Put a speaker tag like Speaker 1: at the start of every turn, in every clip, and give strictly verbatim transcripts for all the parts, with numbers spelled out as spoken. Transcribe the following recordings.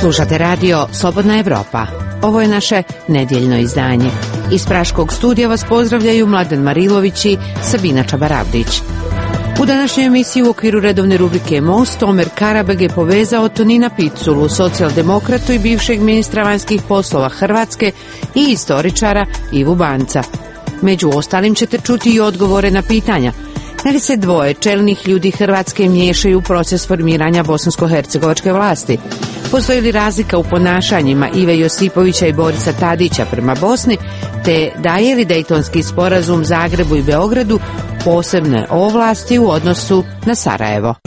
Speaker 1: Slušate radio Slobodna Evropa. Ovo je naše nedjeljno izdanje. Iz Praškog studija vas pozdravljaju Mladen Marilović i Sabina Čabarabdić. U današnjoj emisiji u okviru redovne rubrike Most Omer Karabeg je povezao Tonina Piculu, socijaldemokratu i bivšeg ministra vanjskih poslova Hrvatske i istoričara Ivu Banca. Među ostalim ćete čuti i odgovore na pitanja. Da li se dvoje čelnih ljudi Hrvatske miješaju u proces formiranja bosansko-hercegovačke vlasti? Postoji li razlika u ponašanjima Ive Josipovića i Borisa Tadića prema Bosni, te daje li Dejtonski sporazum Zagrebu i Beogradu posebne ovlasti u odnosu na Sarajevo?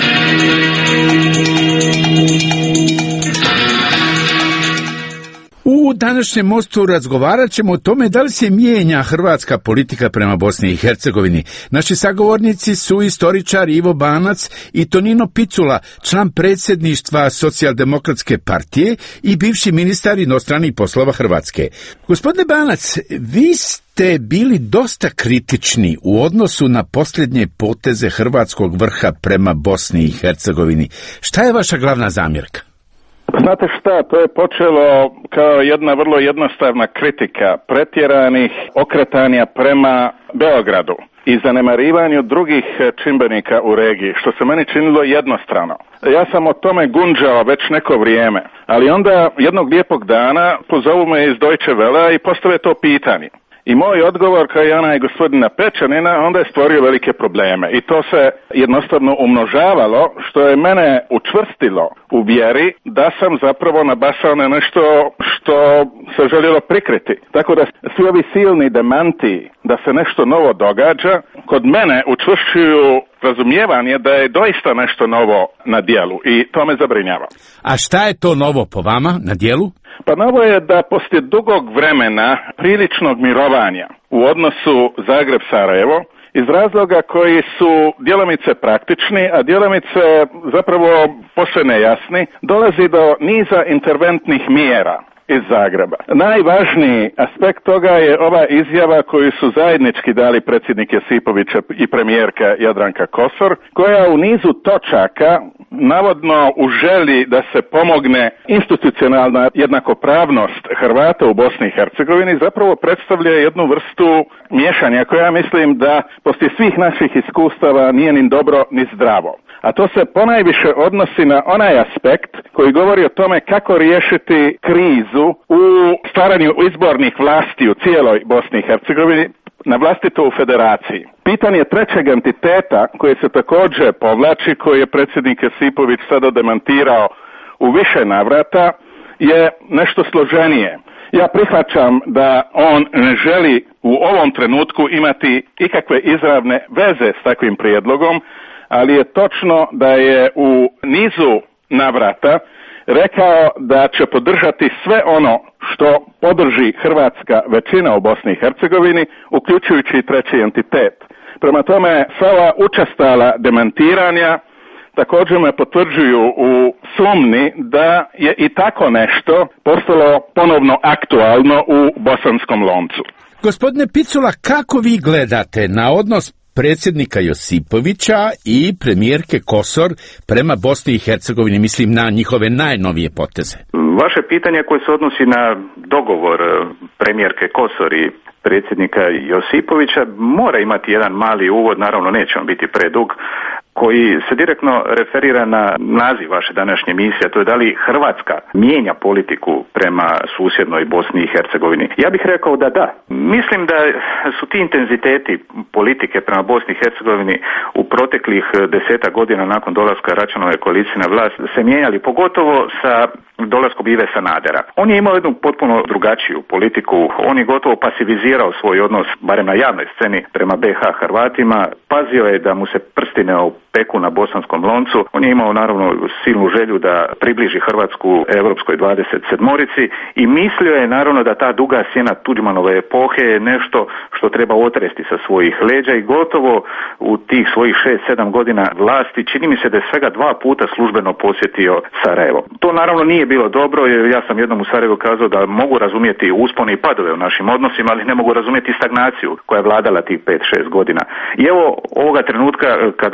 Speaker 2: U današnjem mostu razgovarat ćemo o tome da li se mijenja hrvatska politika prema Bosni i Hercegovini. Naši sagovornici su istoričar Ivo Banac i Tonino Picula, član predsjedništva Socijaldemokratske partije i bivši ministar inostranih poslova Hrvatske. Gospodine Banac, vi ste bili dosta kritični u odnosu na posljednje poteze hrvatskog vrha prema Bosni i Hercegovini. Šta je vaša glavna zamjerka?
Speaker 3: Znate šta, to je počelo kao jedna vrlo jednostavna kritika pretjeranih okretanja prema Beogradu i zanemarivanju drugih čimbenika u regiji, što se meni činilo jednostrano. Ja sam o tome gunđao već neko vrijeme, ali onda jednog lijepog dana pozovu me iz Deutsche Welle i postave to pitanje. I moj odgovor, kao i onaj gospodina Pečanina, onda je stvorio velike probleme. I to se jednostavno umnožavalo, što je mene učvrstilo u vjeri da sam zapravo nabasao na nešto što se željelo prikriti. Tako da svi ovi silni demanti da se nešto novo događa, kod mene učvršćuju razumijevanje da je doista nešto novo na djelu i to me zabrinjava.
Speaker 2: A šta je to novo po vama na djelu?
Speaker 3: Pa novo je da poslije dugog vremena priličnog mirovanja u odnosu Zagreb-Sarajevo, iz razloga koji su djelomice praktični, a djelomice zapravo posve nejasni, dolazi do niza interventnih mjera iz Zagreba. Najvažniji aspekt toga je ova izjava koju su zajednički dali predsjednik Josipović i premijerka Jadranka Kosor, koja u nizu točaka, navodno u želji da se pomogne institucionalna jednakopravnost Hrvata u Bosni i Hercegovini, zapravo predstavlja jednu vrstu miješanja koja mislim da poslije svih naših iskustava nije ni dobro ni zdravo. A to se ponajviše odnosi na onaj aspekt koji govori o tome kako riješiti krizu u stvaranju izbornih vlasti u cijeloj Bosni i Hercegovini, na vlastito u federaciji. Pitanje trećeg entiteta koje se također povlači, koji je predsjednik Josipović sada demantirao u više navrata, je nešto složenije. Ja prihvaćam da on ne želi u ovom trenutku imati ikakve izravne veze s takvim prijedlogom, ali je točno da je u nizu navrata rekao da će podržati sve ono što podrži hrvatska većina u Bosni i Hercegovini, uključujući i treći entitet. Prema tome, sva učestala demantiranja također me potvrđuju u sumnji da je i tako nešto postalo ponovno aktualno u bosanskom loncu.
Speaker 2: Gospodine Picula, kako vi gledate na odnos predsjednika Josipovića i premijerke Kosor prema Bosni i Hercegovini, mislim na njihove najnovije poteze?
Speaker 4: Vaše pitanje koje se odnosi na dogovor premijerke Kosor i predsjednika Josipovića mora imati jedan mali uvod, naravno neće on biti predug, koji se direktno referira na naziv vaše današnje emisije, to je da li Hrvatska mijenja politiku prema susjednoj Bosni i Hercegovini. Ja bih rekao da da. Mislim da su ti intenziteti politike prema Bosni i Hercegovini u proteklih desetak godina nakon dolaska Račanove koalicije na vlast se mijenjali, pogotovo sa dolaskom Ive Sanadera. On je imao jednu potpuno drugačiju politiku, on je gotovo pasivizirao svoj odnos, barem na javnoj sceni, prema B H Hrvatima, pazio je da mu se prsti ne opeku na bosanskom loncu, on je imao naravno silnu želju da približi Hrvatsku europskoj dvadeset sedmorici i mislio je naravno da ta duga sjena Tuđmanove epohe je nešto što treba otresti sa svojih leđa i gotovo u tih svojih šest sedam godina vlasti čini mi se da je svega dva puta službeno posjetio Sarajevo. To naravno nije bilo dobro, jer ja sam jednom u Sarajevu kazao da mogu razumjeti uspone i padove u našim odnosima, ali ne mogu razumjeti stagnaciju koja je vladala tih pet šest godina. I evo ovoga trenutka kada ima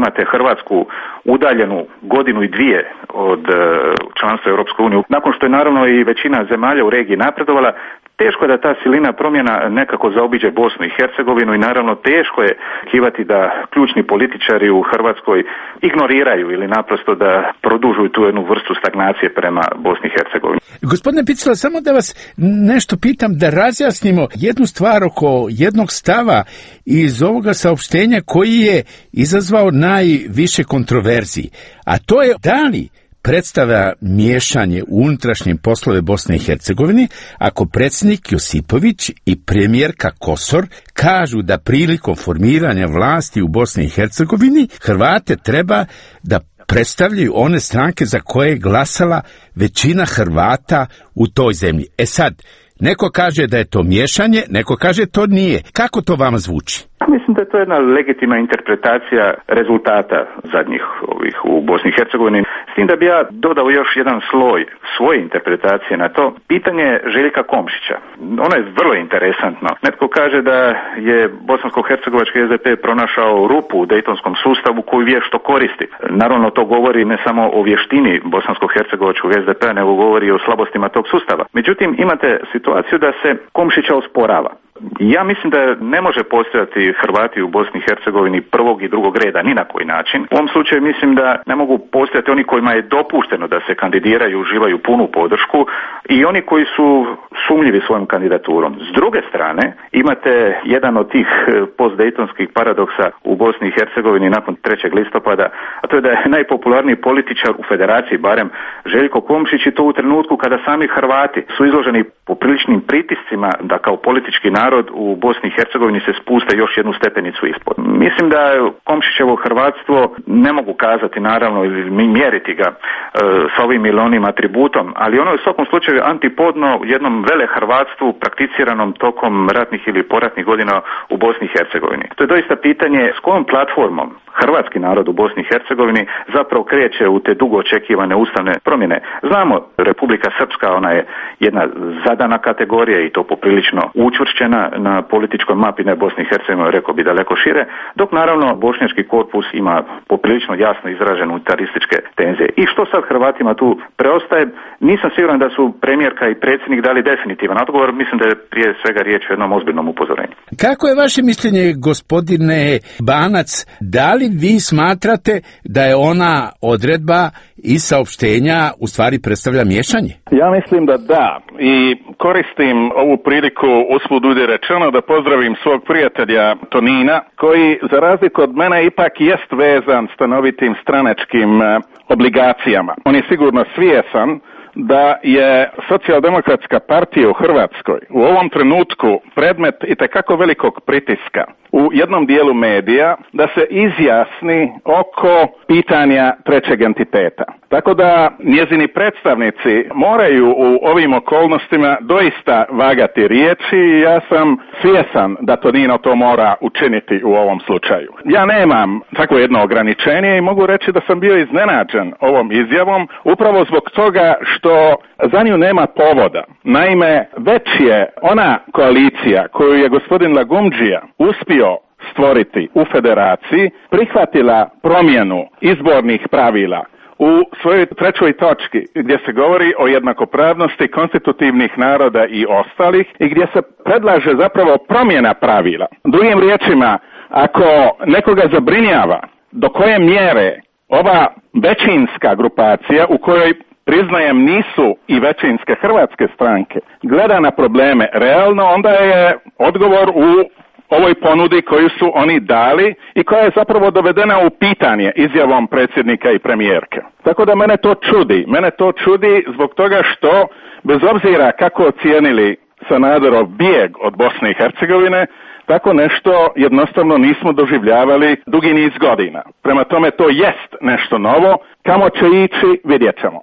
Speaker 4: imate Hrvatsku udaljenu godinu i dvije od članstva Europske unije, nakon što je naravno i većina zemalja u regiji napredovala, teško je da ta silina promjena nekako zaobiđe Bosnu i Hercegovinu i naravno teško je očekivati da ključni političari u Hrvatskoj ignoriraju ili naprosto da produžuju tu jednu vrstu stagnacije prema Bosni i Hercegovini.
Speaker 2: Gospodine Picula, samo da vas nešto pitam, da razjasnimo jednu stvar oko jednog stava iz ovoga saopštenja koji je izazvao najviše kontroverziji, a to je da li predstavlja miješanje u unutrašnje poslove Bosne i Hercegovine ako predsjednik Josipović i premijerka Kosor kažu da prilikom formiranja vlasti u Bosni i Hercegovini Hrvate treba da predstavljaju one stranke za koje je glasala većina Hrvata u toj zemlji. E sad, neko kaže da je to miješanje, neko kaže to nije. Kako to vama zvuči?
Speaker 4: Mislim da je to jedna legitimna interpretacija rezultata zadnjih ovih u Bosni i Hercegovini. S tim da bi ja dodao još jedan sloj svoje interpretacije na to. Pitanje Željka Komšića. Ono je vrlo interesantno. Netko kaže da je bosansko-hercegovački S D P pronašao rupu u dejtonskom sustavu koju vješto koristi. Naravno to govori ne samo o vještini bosansko-hercegovačkog S D P-a, nego govori o slabostima tog sustava. Međutim, imate situaciju da se Komšića osporava. Ja mislim da ne može postojati Hrvati u Bosni i Hercegovini prvog i drugog reda ni na koji način. U ovom slučaju mislim da ne mogu postojati oni kojima je dopušteno da se kandidiraju, uživaju punu podršku i oni koji su sumnjivi svojom kandidaturom. S druge strane, imate jedan od tih postdejtonskih paradoksa u Bosni i Hercegovini nakon trećeg listopada, a to je da je najpopularniji političar u federaciji, barem Željko Komšić, i to u trenutku kada sami Hrvati su izloženi popriličnim pritiscima da kao politički narod u Bosni i Hercegovini se spuste još jednu stepenicu ispod. Mislim da Komšićevo hrvatstvo ne mogu kazati naravno ili mjeriti ga e, sa ovim ili onim atributom, ali ono je u svakom slučaju antipodno jednom vele hrvatstvu prakticiranom tokom ratnih ili poratnih godina u Bosni i Hercegovini. To je doista pitanje s kojom platformom hrvatski narod u Bosni i Hercegovini zapravo kreće u te dugo očekivane ustavne promjene. Znamo, Republika Srpska, ona je jedna zadana kategorija i to poprilično učvršćena na političkoj mapi ne Bosni i Hercegovine, rekao bi daleko šire, dok naravno bošnjački korpus ima poprilično jasno izražene unitarističke tenzije. I što sad Hrvatima tu preostaje? Nisam siguran da su premijerka i predsjednik dali definitivan odgovor, mislim da je prije svega riječ o jednom ozbiljnom upozorenju.
Speaker 2: Kako je vaše mišljenje, gospodine Banac, da li vi smatrate da je ona odredba iz saopštenja u stvari predstavlja miješanje?
Speaker 3: Ja mislim da da, i koristim ovu priliku usput budi rečeno da pozdravim svog prijatelja Tonina, koji za razliku od mene ipak jest vezan stanovitim stranačkim obligacijama. On je sigurno svjestan da je Socijaldemokratska partija u Hrvatskoj u ovom trenutku predmet itekako velikog pritiska u jednom dijelu medija da se izjasni oko pitanja trećeg entiteta. Tako da njezini predstavnici moraju u ovim okolnostima doista vagati riječi i ja sam svjesan da Tonino to mora učiniti u ovom slučaju. Ja nemam takvo jedno ograničenje i mogu reći da sam bio iznenađen ovom izjavom upravo zbog toga što za nju nema povoda. Naime, već je ona koalicija koju je gospodin Lagumdžija uspio stvoriti u federaciji prihvatila promjenu izbornih pravila u svojoj trećoj točki gdje se govori o jednakopravnosti konstitutivnih naroda i ostalih i gdje se predlaže zapravo promjena pravila. Drugim riječima, ako nekoga zabrinjava do koje mjere ova većinska grupacija u kojoj priznajem nisu i većinske hrvatske stranke gleda na probleme realno, onda je odgovor u ovoj ponudi koju su oni dali i koja je zapravo dovedena u pitanje izjavom predsjednika i premijerke. Tako da mene to čudi. Mene to čudi zbog toga što, bez obzira kako ocijenili Sanaderov bijeg od Bosne i Hercegovine, tako nešto jednostavno nismo doživljavali dugi niz godina. Prema tome to jest nešto novo. Kamo će ići, vidjet ćemo.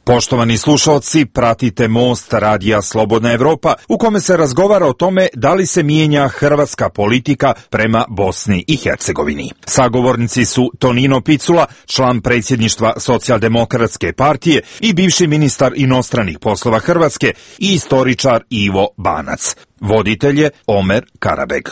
Speaker 5: Poštovani slušalci, pratite Most radija Slobodna Evropa, u kome se razgovara o tome da li se mijenja hrvatska politika prema Bosni i Hercegovini. Sagovornici su Tonino Picula, član predsjedništva Socijaldemokratske partije i bivši ministar inostranih poslova Hrvatske, i istoričar Ivo Banac. Voditelj je Omer Karabeg.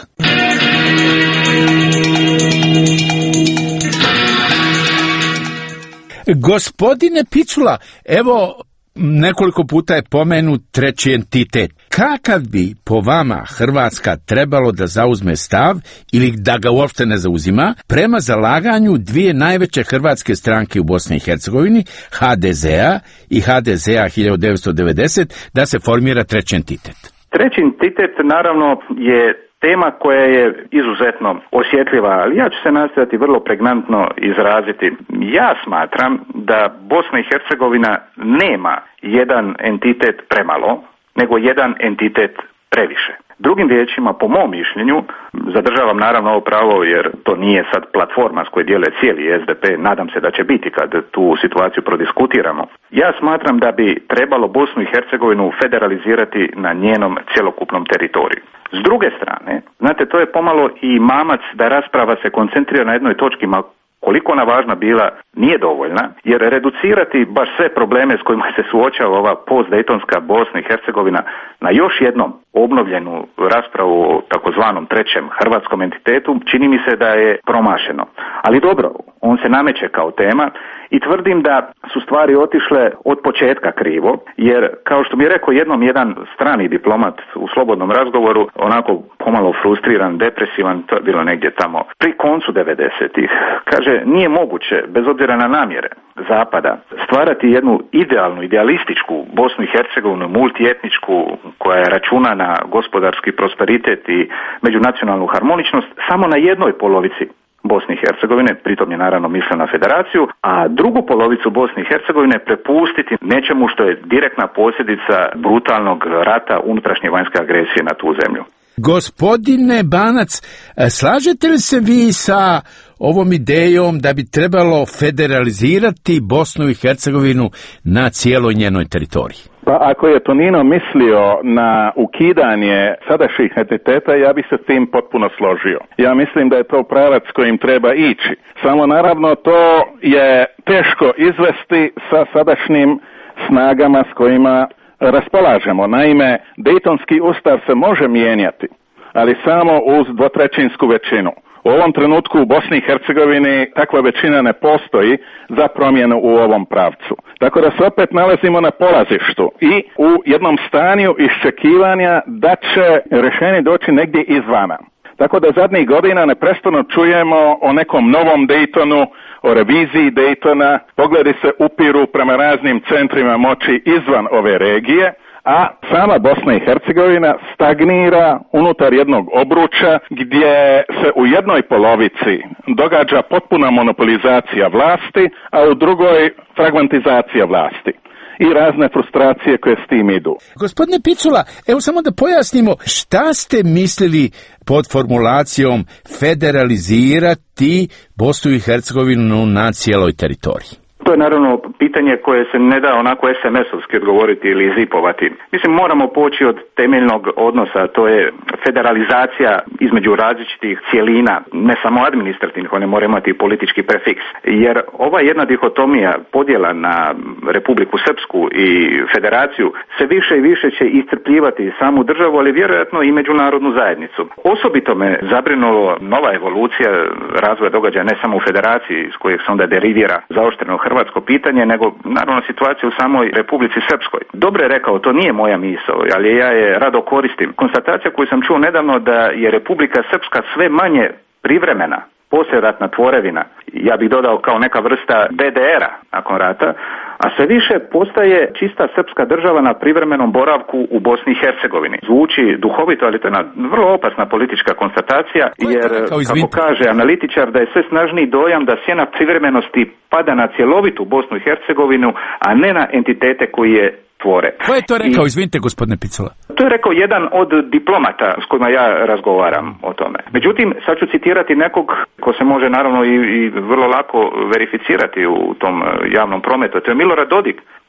Speaker 2: Gospodine Picula, evo nekoliko puta je pomenut treći entitet. Kakav bi po vama Hrvatska trebalo da zauzme stav ili da ga uopšte ne zauzima prema zalaganju dvije najveće hrvatske stranke u Bosni i Hercegovini, ha de zea i ha de zea hiljadu devetsto devedeset, da se formira treći entitet?
Speaker 4: Treći entitet naravno je tema koja je izuzetno osjetljiva, ali ja ću se nastojati vrlo pregnantno izraziti. Ja smatram da Bosna i Hercegovina nema jedan entitet premalo, nego jedan entitet previše. Drugim riječima, po mom mišljenju, zadržavam naravno ovo pravo jer to nije sad platforma s koje dijele cijeli es de pe, nadam se da će biti kad tu situaciju prodiskutiramo. Ja smatram da bi trebalo Bosnu i Hercegovinu federalizirati na njenom cjelokupnom teritoriju. S druge strane, znate, to je pomalo i mamac da rasprava se koncentrira na jednoj točki, ma koliko ona važna bila, nije dovoljna, jer reducirati baš sve probleme s kojima se suočava ova postdejtonska Bosna i Hercegovina na još jednom obnovljenu raspravu o takozvanom trećem hrvatskom entitetu, čini mi se da je promašeno. Ali dobro, on se nameće kao tema i tvrdim da su stvari otišle od početka krivo, jer kao što mi je rekao jednom jedan strani diplomat u slobodnom razgovoru, onako pomalo frustriran, depresivan, to je bilo negdje tamo pri koncu devedesetih, kaže, nije moguće, bez obzira na namjere Zapada, stvarati jednu idealnu, idealističku Bosnu i Hercegovinu, multietničku, koja je računa na gospodarski prosperitet i međunacionalnu harmoničnost, samo na jednoj polovici Bosne i Hercegovine, pritom je naravno mislio na federaciju, a drugu polovicu Bosne i Hercegovine prepustiti nečemu što je direktna posljedica brutalnog rata, unutrašnje vanjske agresije na tu zemlju.
Speaker 2: Gospodine Banac, slažete li se vi sa ovom idejom da bi trebalo federalizirati Bosnu i Hercegovinu na cijeloj njenoj teritoriji?
Speaker 3: Pa ako je Tonino mislio na ukidanje sadašnjih entiteta, ja bih se s tim potpuno složio. Ja mislim da je to pravac kojim treba ići. Samo naravno to je teško izvesti sa sadašnjim snagama s kojima raspolažemo. Naime, Dejtonski ustav se može mijenjati, ali samo uz dvotrećinsku većinu. U ovom trenutku u Bosni i Hercegovini takva većina ne postoji za promjenu u ovom pravcu. Tako da se opet nalazimo na polazištu i u jednom stanju iščekivanja da će rješenje doći negdje izvana. Tako da zadnjih godina neprestano čujemo o nekom novom Daytonu, o reviziji Daytona, pogledi se upiru prema raznim centrima moći izvan ove regije, a sama Bosna i Hercegovina stagnira unutar jednog obruča gdje se u jednoj polovici događa potpuna monopolizacija vlasti, a u drugoj fragmentizacija vlasti i razne frustracije koje s tim idu.
Speaker 2: Gospodine Picula, evo samo da pojasnimo, šta ste mislili pod formulacijom federalizirati Bosnu i Hercegovinu na cijeloj teritoriji?
Speaker 4: To je naravno pitanje koje se ne da onako es em es-ovski odgovoriti ili zipovati. Mislim, moramo poći od temeljnog odnosa, to je federalizacija između različitih cjelina, ne samo administrativnih, one moraju imati i politički prefiks. Jer ova jedna dihotomija, podjela na Republiku Srpsku i federaciju, se više i više će iscrpljivati samu državu, ali vjerojatno i međunarodnu zajednicu. Osobito me zabrinulo nova evolucija razvoja događaja ne samo u federaciji, iz kojeg se onda derivira zaoštreno hrvatsko pitanje, nego naravno situacija u samoj Republici Srpskoj. Dobro je rekao, to nije moja misao, ali ja je rado koristim. Konstatacija koju sam čuo nedavno da je Republika Srpska sve manje privremena, poslijeratna tvorevina, ja bih dodao kao neka vrsta be de era nakon rata, a sve više postaje čista srpska država na privremenom boravku u Bosni i Hercegovini. Zvuči duhovito, ali to je vrlo opasna politička konstatacija, jer, kako kaže analitičar, da je sve snažniji dojam da sjena privremenosti pada na cjelovitu Bosnu i Hercegovinu, a ne na entitete koji je tvore.
Speaker 2: Ko je to rekao, I... izvinite gospodine Picula?
Speaker 4: To je rekao jedan od diplomata s kojima ja razgovaram o tome. Međutim, sad ću citirati nekog ko se može naravno i, i vrlo lako verificirati u tom javnom prometu. To je Milorad Dodik,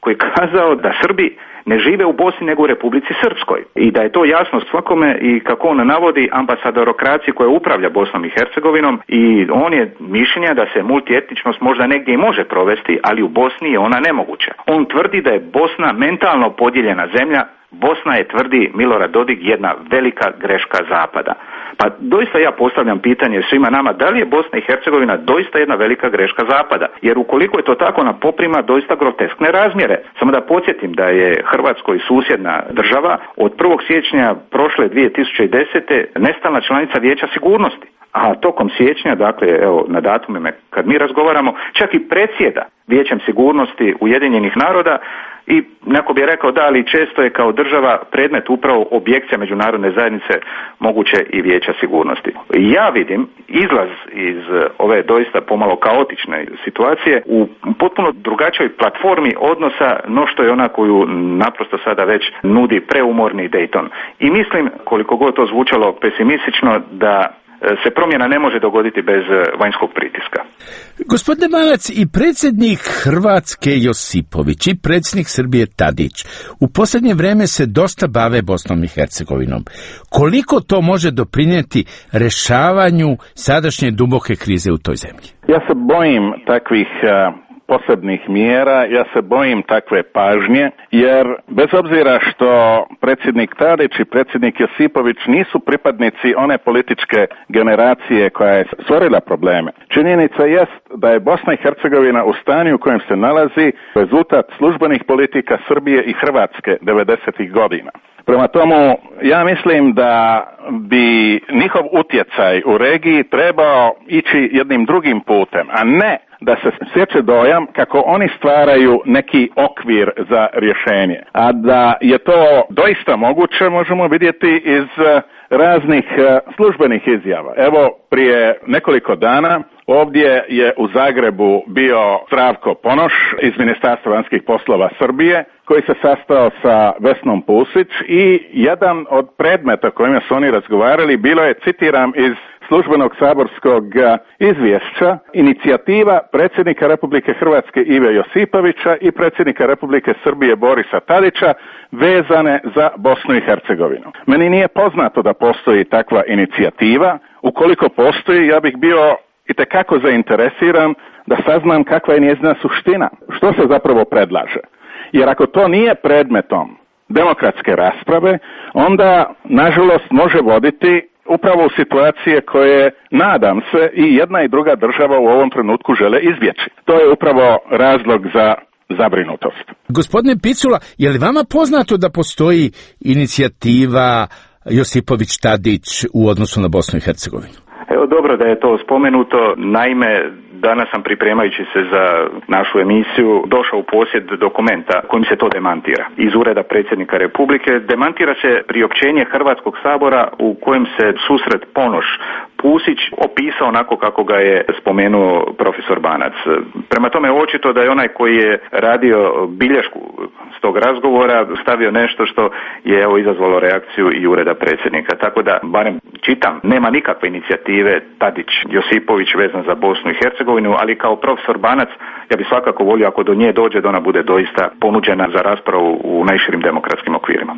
Speaker 4: koji je kazao da Srbi ne žive u Bosni nego u Republici Srpskoj i da je to jasno svakome i kako on navodi ambasadorokraciji koja upravlja Bosnom i Hercegovinom i on je mišljenja da se multietničnost možda negdje i može provesti, ali u Bosni je ona nemoguća. On tvrdi da je Bosna mentalno podijeljena zemlja. Bosna je, tvrdi Milorad Dodik, jedna velika greška Zapada. Pa doista ja postavljam pitanje svima nama, da li je Bosna i Hercegovina doista jedna velika greška Zapada? Jer ukoliko je to tako, ona poprima doista groteskne razmjere. Samo da podsjetim da je Hrvatskoj susjedna država od prvog siječnja prošle dvije tisuće desete nestalna članica Vijeća sigurnosti. A tokom siječnja, dakle, evo, na datumima kad mi razgovaramo, čak i predsjeda Vijećem sigurnosti Ujedinjenih naroda i neko bi rekao da, ali često je kao država predmet upravo objekcija međunarodne zajednice, moguće i Vijeća sigurnosti. Ja vidim izlaz iz ove doista pomalo kaotične situacije u potpuno drugačijoj platformi odnosa no što je ona koju naprosto sada već nudi preumorni Dayton. I mislim, koliko god to zvučalo pesimistično, da se promjena ne može dogoditi bez vanjskog pritiska.
Speaker 2: Gospodine Banac, i predsjednik Hrvatske Josipović i predsjednik Srbije Tadić u posljednje vrijeme se dosta bave Bosnom i Hercegovinom. Koliko to može doprinijeti rješavanju sadašnje duboke krize u toj zemlji?
Speaker 3: Ja se bojim takvih uh... posebnih mjera, ja se bojim takve pažnje, jer bez obzira što predsjednik Tadić i predsjednik Josipović nisu pripadnici one političke generacije koja je stvorila probleme, činjenica jest da je Bosna i Hercegovina u stanju u kojem se nalazi rezultat službenih politika Srbije i Hrvatske devedesetih godina. Prema tomu, ja mislim da bi njihov utjecaj u regiji trebao ići jednim drugim putem, a ne da se stječe dojam kako oni stvaraju neki okvir za rješenje. A da je to doista moguće možemo vidjeti iz raznih službenih izjava. Evo, prije nekoliko dana ovdje je u Zagrebu bio Zdravko Ponoš iz Ministarstva vanjskih poslova Srbije, koji se sastao sa Vesnom Pusić i jedan od predmeta kojima su oni razgovarali bilo je, citiram iz službenog saborskog izvješća, inicijativa predsjednika Republike Hrvatske Ive Josipovića i predsjednika Republike Srbije Borisa Tadića vezane za Bosnu i Hercegovinu. Meni nije poznato da postoji takva inicijativa. Ukoliko postoji, ja bih bio itekako zainteresiran da saznam kakva je njezina suština. Što se zapravo predlaže? Jer ako to nije predmetom demokratske rasprave, onda, nažalost, može voditi upravo u situacije koje, nadam se, i jedna i druga država u ovom trenutku žele izbjeći. To je upravo razlog za zabrinutost.
Speaker 2: Gospodine Picula, je li vama poznato da postoji inicijativa Josipović-Tadić u odnosu na Bosnu i Hercegovinu?
Speaker 4: Evo, dobro da je to spomenuto. Naime, danas sam, pripremajući se za našu emisiju, došao u posjed dokumenta kojim se to demantira. Iz ureda predsjednika Republike demantira se priopćenje Hrvatskog sabora u kojem se susret Ponoš Pusić opisao onako kako ga je spomenuo profesor Banac. Prema tome, očito da je onaj koji je radio bilješku s tog razgovora stavio nešto što je evo izazvalo reakciju i ureda predsjednika. Tako da, barem čitam, nema nikakve inicijative Tadić Josipović vezan za Bosnu i Hercegovinu, ali kao profesor Banac ja bih svakako volio, ako do nje dođe, da ona bude doista ponuđena za raspravu u najširim demokratskim okvirima.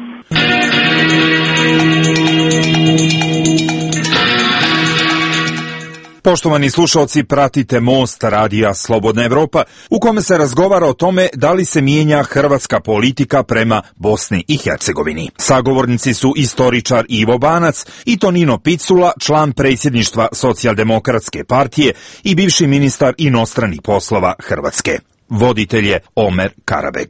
Speaker 5: Poštovani slušalci, pratite Most radija Slobodna Evropa, u kome se razgovara o tome da li se mijenja hrvatska politika prema Bosni i Hercegovini. Sagovornici su istoričar Ivo Banac i Tonino Picula, član predsjedništva Socijaldemokratske partije i bivši ministar inostranih poslova Hrvatske. Voditelj je Omer Karabeg.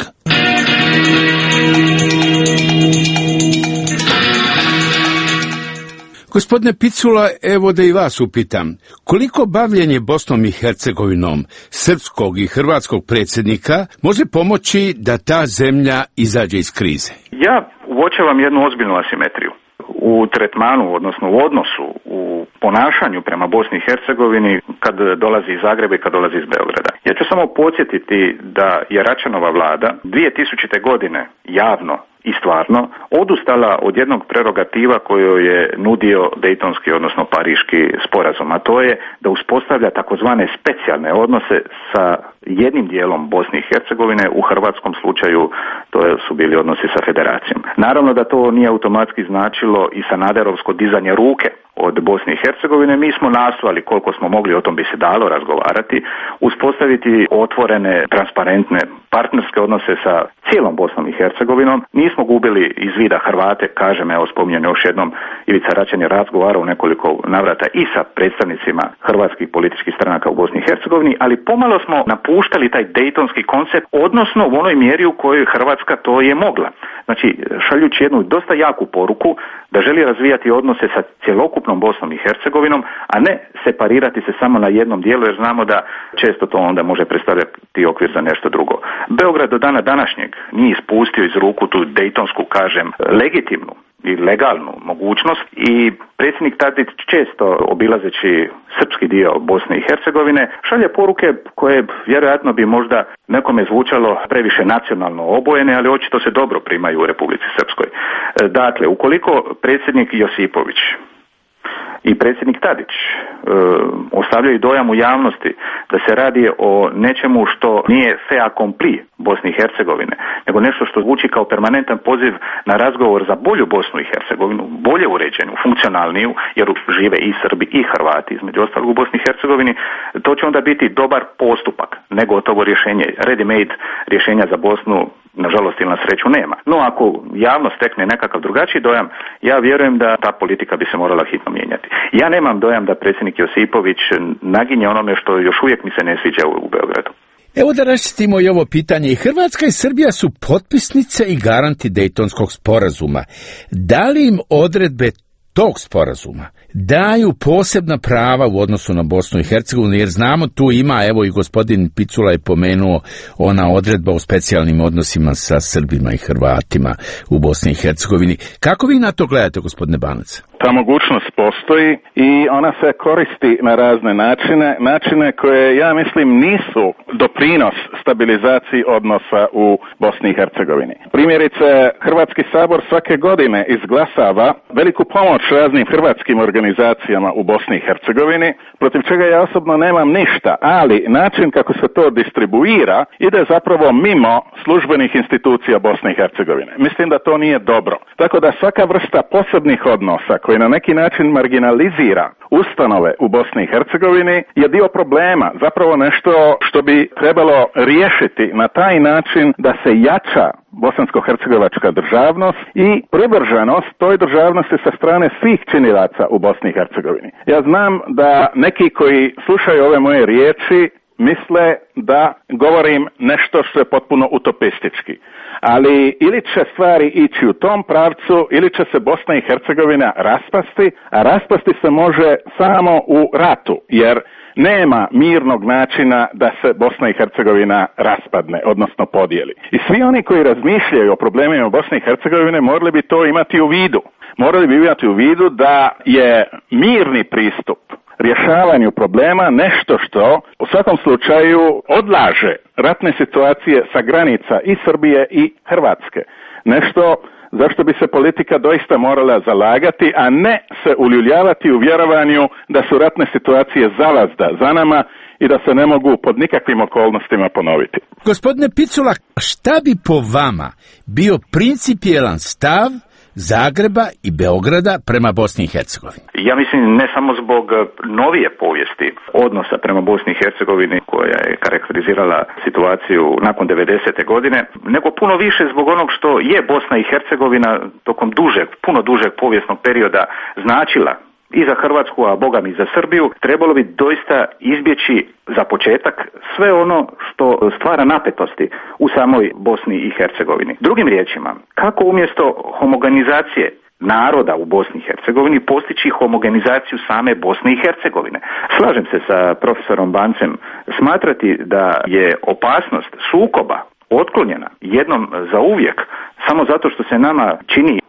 Speaker 2: Gospodine Picula, evo da i vas upitam, koliko bavljenje Bosnom i Hercegovinom srpskog i hrvatskog predsjednika može pomoći da ta zemlja izađe iz krize?
Speaker 4: Ja uočavam jednu ozbiljnu asimetriju u tretmanu, odnosno u odnosu, u ponašanju prema Bosni i Hercegovini kad dolazi iz Zagreba i kad dolazi iz Beograda. Ja ću samo podsjetiti da je Račanova vlada dvije tisućite godine javno i stvarno odustala od jednog prerogativa koju je nudio Dejtonski, odnosno Pariški sporazum, a to je da uspostavlja takozvane specijalne odnose sa jednim dijelom Bosne i Hercegovine, u hrvatskom slučaju to su bili odnosi sa Federacijom. Naravno da to nije automatski značilo i Sanaderovsko dizanje ruke od Bosne i Hercegovine. Mi smo nastojali koliko smo mogli, o tom bi se dalo razgovarati, uspostaviti otvorene, transparentne partnerske odnose sa cijelom Bosnom i Hercegovinom. Nismo gubili iz vida Hrvate, kažem, evo spominjem još jednom, Ivica Račan je razgovarao u nekoliko navrata i sa predstavnicima hrvatskih političkih stranaka u Bosni i Hercegovini, ali pomalo smo napuštali taj dejtonski koncept, odnosno u onoj mjeri u kojoj Hrvatska to je mogla. Znači, šaljući jednu dosta jaku poruku da želi razvijati odnose sa cjelokupnom Bosnom i Hercegovinom, a ne separirati se samo na jednom dijelu, jer znamo da često to onda može predstavljati okvir za nešto drugo. Beograd do dana današnjeg nije ispustio iz ruku tu dejtonsku, kažem, legitimnu i legalnu mogućnost i predsjednik Tadić često obilazeći srpski dio Bosne i Hercegovine šalje poruke koje vjerojatno bi možda nekome zvučalo previše nacionalno obojene, ali očito se dobro primaju u Republici Srpskoj. Dakle, ukoliko predsjednik Josipović i predsjednik Tadić e, ostavljaju dojam u javnosti da se radi o nečemu što nije fait accompli Bosni i Hercegovine, nego nešto što zvuči kao permanentan poziv na razgovor za bolju Bosnu i Hercegovinu, bolje uređenu, funkcionalniju, jer žive i Srbi i Hrvati, između ostalog u Bosni i Hercegovini, to će onda biti dobar postupak, nego gotovo rješenje, ready-made rješenja za Bosnu, nažalost ili na sreću, nema. No, ako javnost stekne nekakav drugačiji dojam, ja vjerujem da ta politika bi se morala hitno mijenjati. Ja nemam dojam da predsjednik Josipović naginje onome što još uvijek mi se ne sviđa u Beogradu.
Speaker 2: Evo da raščistimo i ovo pitanje. I Hrvatska i Srbija su potpisnice i garanti Dejtonskog sporazuma. Da li im odredbe tog sporazuma daju posebna prava u odnosu na Bosnu i Hercegovinu, jer znamo tu ima, evo i gospodin Picula je pomenuo ona odredba o specijalnim odnosima sa Srbima i Hrvatima u Bosni i Hercegovini. Kako vi na to gledate, gospodine Banac?
Speaker 3: Ta mogućnost postoji i ona se koristi na razne načine, načine koje ja mislim nisu doprinos stabilizaciji odnosa u Bosni i Hercegovini. Primjerice, Hrvatski sabor svake godine izglasava veliku pomoć raznim hrvatskim organizacijama u Bosni i Hercegovini, protiv čega ja osobno nemam ništa, ali način kako se to distribuira ide zapravo mimo službenih institucija Bosne i Hercegovine. Mislim da to nije dobro. Tako da svaka vrsta posebnih odnosa koji na neki način marginalizira ustanove u Bosni i Hercegovini je dio problema, zapravo nešto što bi trebalo riješiti na taj način da se jača bosansko-hercegovačka državnost i privrženost toj državnosti sa strane svih činilaca u Bosni i Hercegovini. Ja znam da neki koji slušaju ove moje riječi misle da govorim nešto što je potpuno utopistički. Ali ili će stvari ići u tom pravcu, ili će se Bosna i Hercegovina raspasti, a raspasti se može samo u ratu, jer nema mirnog načina da se Bosna i Hercegovina raspadne, odnosno podijeli. I svi oni koji razmišljaju o problemima Bosne i Hercegovine morali bi to imati u vidu. Morali bi imati u vidu da je mirni pristup rješavanju problema nešto što u svakom slučaju odlaže ratne situacije sa granica i Srbije i Hrvatske. Nešto zašto bi se politika doista morala zalagati, a ne se uljuljavati u vjerovanju da su ratne situacije zalazda za nama i da se ne mogu pod nikakvim okolnostima ponoviti.
Speaker 2: Gospodine Picula, šta bi po vama bio principijelan stav Zagreba i Beograda prema Bosni i Hercegovini?
Speaker 4: Ja mislim ne samo zbog novije povijesti odnosa prema Bosni i Hercegovini koja je karakterizirala situaciju nakon devedesete godine, nego puno više zbog onog što je Bosna i Hercegovina tokom dužeg, puno dužeg povijesnog perioda značila i za Hrvatsku, a bogami i za Srbiju. Trebalo bi doista izbjeći za početak sve ono što stvara napetosti u samoj Bosni i Hercegovini. Drugim riječima, kako umjesto homogenizacije naroda u Bosni i Hercegovini postići homogenizaciju same Bosne i Hercegovine. Slažem se sa profesorom Bancem, smatrati da je opasnost sukoba otklonjena jednom za uvijek samo zato što se nama čini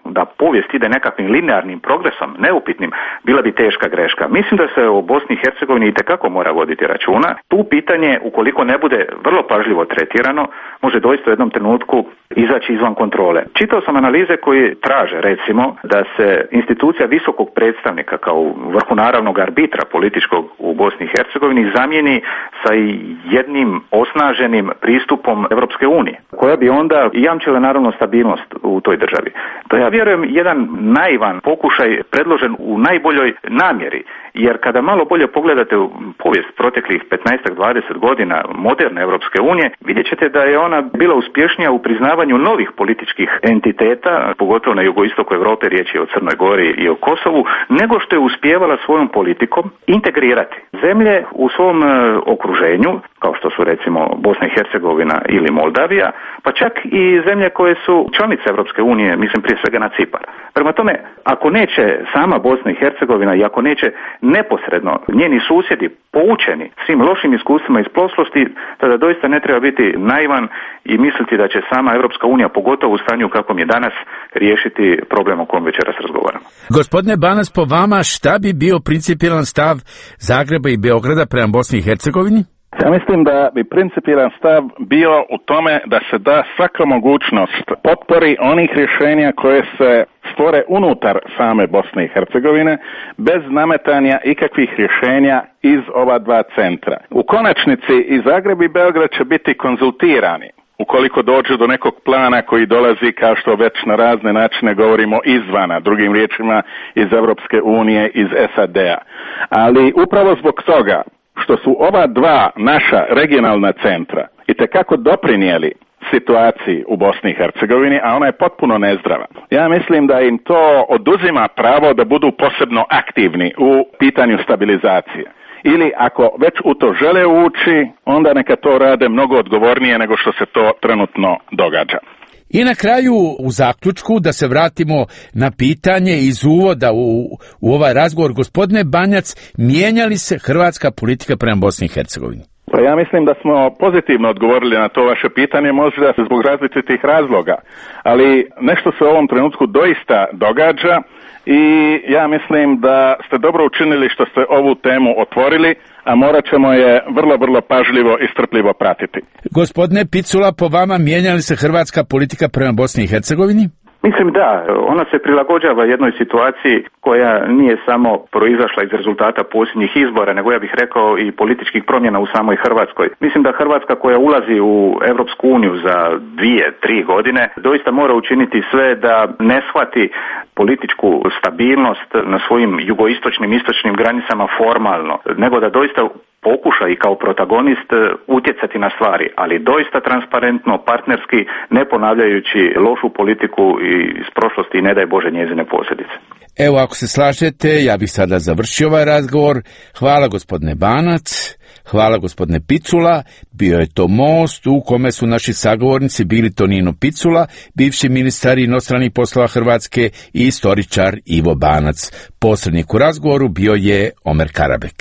Speaker 4: da povijest ide nekakvim linearnim progresom, neupitnim, bila bi teška greška. Mislim da se o Bosni i Hercegovini itekako mora voditi računa. Tu pitanje, ukoliko ne bude vrlo pažljivo tretirano, može doista u jednom trenutku izaći izvan kontrole. Čitao sam analize koji traže, recimo, da se institucija visokog predstavnika kao vrhunaravnog arbitra političkog u Bosni i Hercegovini zamijeni sa jednim osnaženim pristupom Europske unije, koja bi onda jamčila naravno stabilnost u toj državi. To ja vjerujem jedan naivan pokušaj predložen u najboljoj namjeri, jer kada malo bolje pogledate u povijest proteklih petnaest do dvadeset godina moderne Europske unije, vidjet ćete da je ona bila uspješnija u priznavanju novih političkih entiteta, pogotovo na jugoistoku Europe, riječ je o Crnoj Gori i o Kosovu, nego što je uspijevala svojom politikom integrirati zemlje u svom okruženju, kao što su recimo Bosna i Hercegovina ili Moldavija, pa čak i zemlje koje su članice Europske unije, mislim prije svega na Cipar. Prema tome, ako neće sama Bosna i Hercegovina i ako neće neposredno njeni susjedi poučeni svim lošim iskustvima iz prošlosti, tada doista ne treba biti naivan i misliti da će sama Europska unija, pogotovo u stanju kakvom je danas, riješiti problem o kojem večeras razgovaramo.
Speaker 2: Gospodine Banac, po vama šta bi bio principijelan stav Zagreba i Beograda prema Bosni i Hercegovini?
Speaker 3: Ja mislim da bi principijelan stav bio u tome da se da svaka mogućnost potpori onih rješenja koje se stvore unutar same Bosne i Hercegovine, bez nametanja ikakvih rješenja iz ova dva centra. U konačnici i Zagreb i Beograd će biti konzultirani ukoliko dođu do nekog plana koji dolazi, kao što već na razne načine govorimo, izvana, drugim riječima iz Europske unije, iz S A D-a. Ali upravo zbog toga što su ova dva naša regionalna centra itekako doprinijeli situaciji u Bosni i Hercegovini, a ona je potpuno nezdrava. Ja mislim da im to oduzima pravo da budu posebno aktivni u pitanju stabilizacije. Ili ako već u to žele ući, onda neka to rade mnogo odgovornije nego što se to trenutno događa.
Speaker 2: I na kraju, u zaključku, da se vratimo na pitanje iz uvoda u, u ovaj razgovor, gospodine Banjac, mijenja li se hrvatska politika prema Bosni i Hercegovini?
Speaker 3: Pa ja mislim da smo pozitivno odgovorili na to vaše pitanje, možda zbog različitih razloga, ali nešto se u ovom trenutku doista događa i ja mislim da ste dobro učinili što ste ovu temu otvorili, a morat ćemo je vrlo, vrlo pažljivo i strpljivo pratiti.
Speaker 2: Gospodine Picula, po vama mijenja li se hrvatska politika prema Bosni i Hercegovini?
Speaker 4: Mislim da, ona se prilagođava jednoj situaciji koja nije samo proizašla iz rezultata posljednjih izbora, nego ja bih rekao i političkih promjena u samoj Hrvatskoj. Mislim da Hrvatska koja ulazi u Europsku uniju za dvije, tri godine, doista mora učiniti sve da ne shvati političku stabilnost na svojim jugoistočnim, istočnim granicama formalno, nego da doista pokuša i kao protagonist utjecati na stvari, ali doista transparentno, partnerski, ne ponavljajući lošu politiku iz prošlosti i ne daj Bože njezine posljedice.
Speaker 2: Evo, ako se slažete, ja bih sada završio ovaj razgovor. Hvala gospodine Banac, hvala gospodine Picula. Bio je to Most u kome su naši sagovornici bili Tonino Picula, bivši ministar inostranih poslova Hrvatske, i istoričar Ivo Banac. Posrednik u razgovoru bio je Omer Karabek.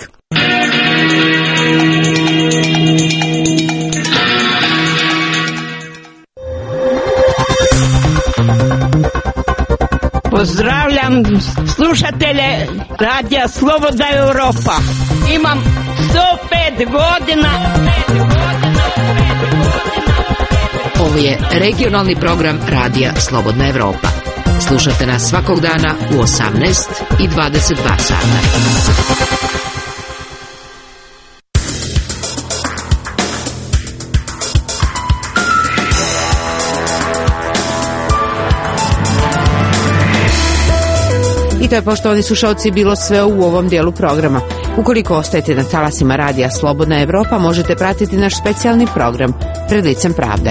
Speaker 6: Pozdravljam slušatelje Radija Slobodna Europa. Imam sto pet godina.
Speaker 1: Ovo je regionalni program Radija Slobodna Europa. Slušate nas svakog dana u osamnaest i dvadeset dva sata. I to je, poštovani slušalci, bilo sve u ovom dijelu programa. Ukoliko ostajete na talasima Radija Slobodna Europa, možete pratiti naš specijalni program Pred licem pravde.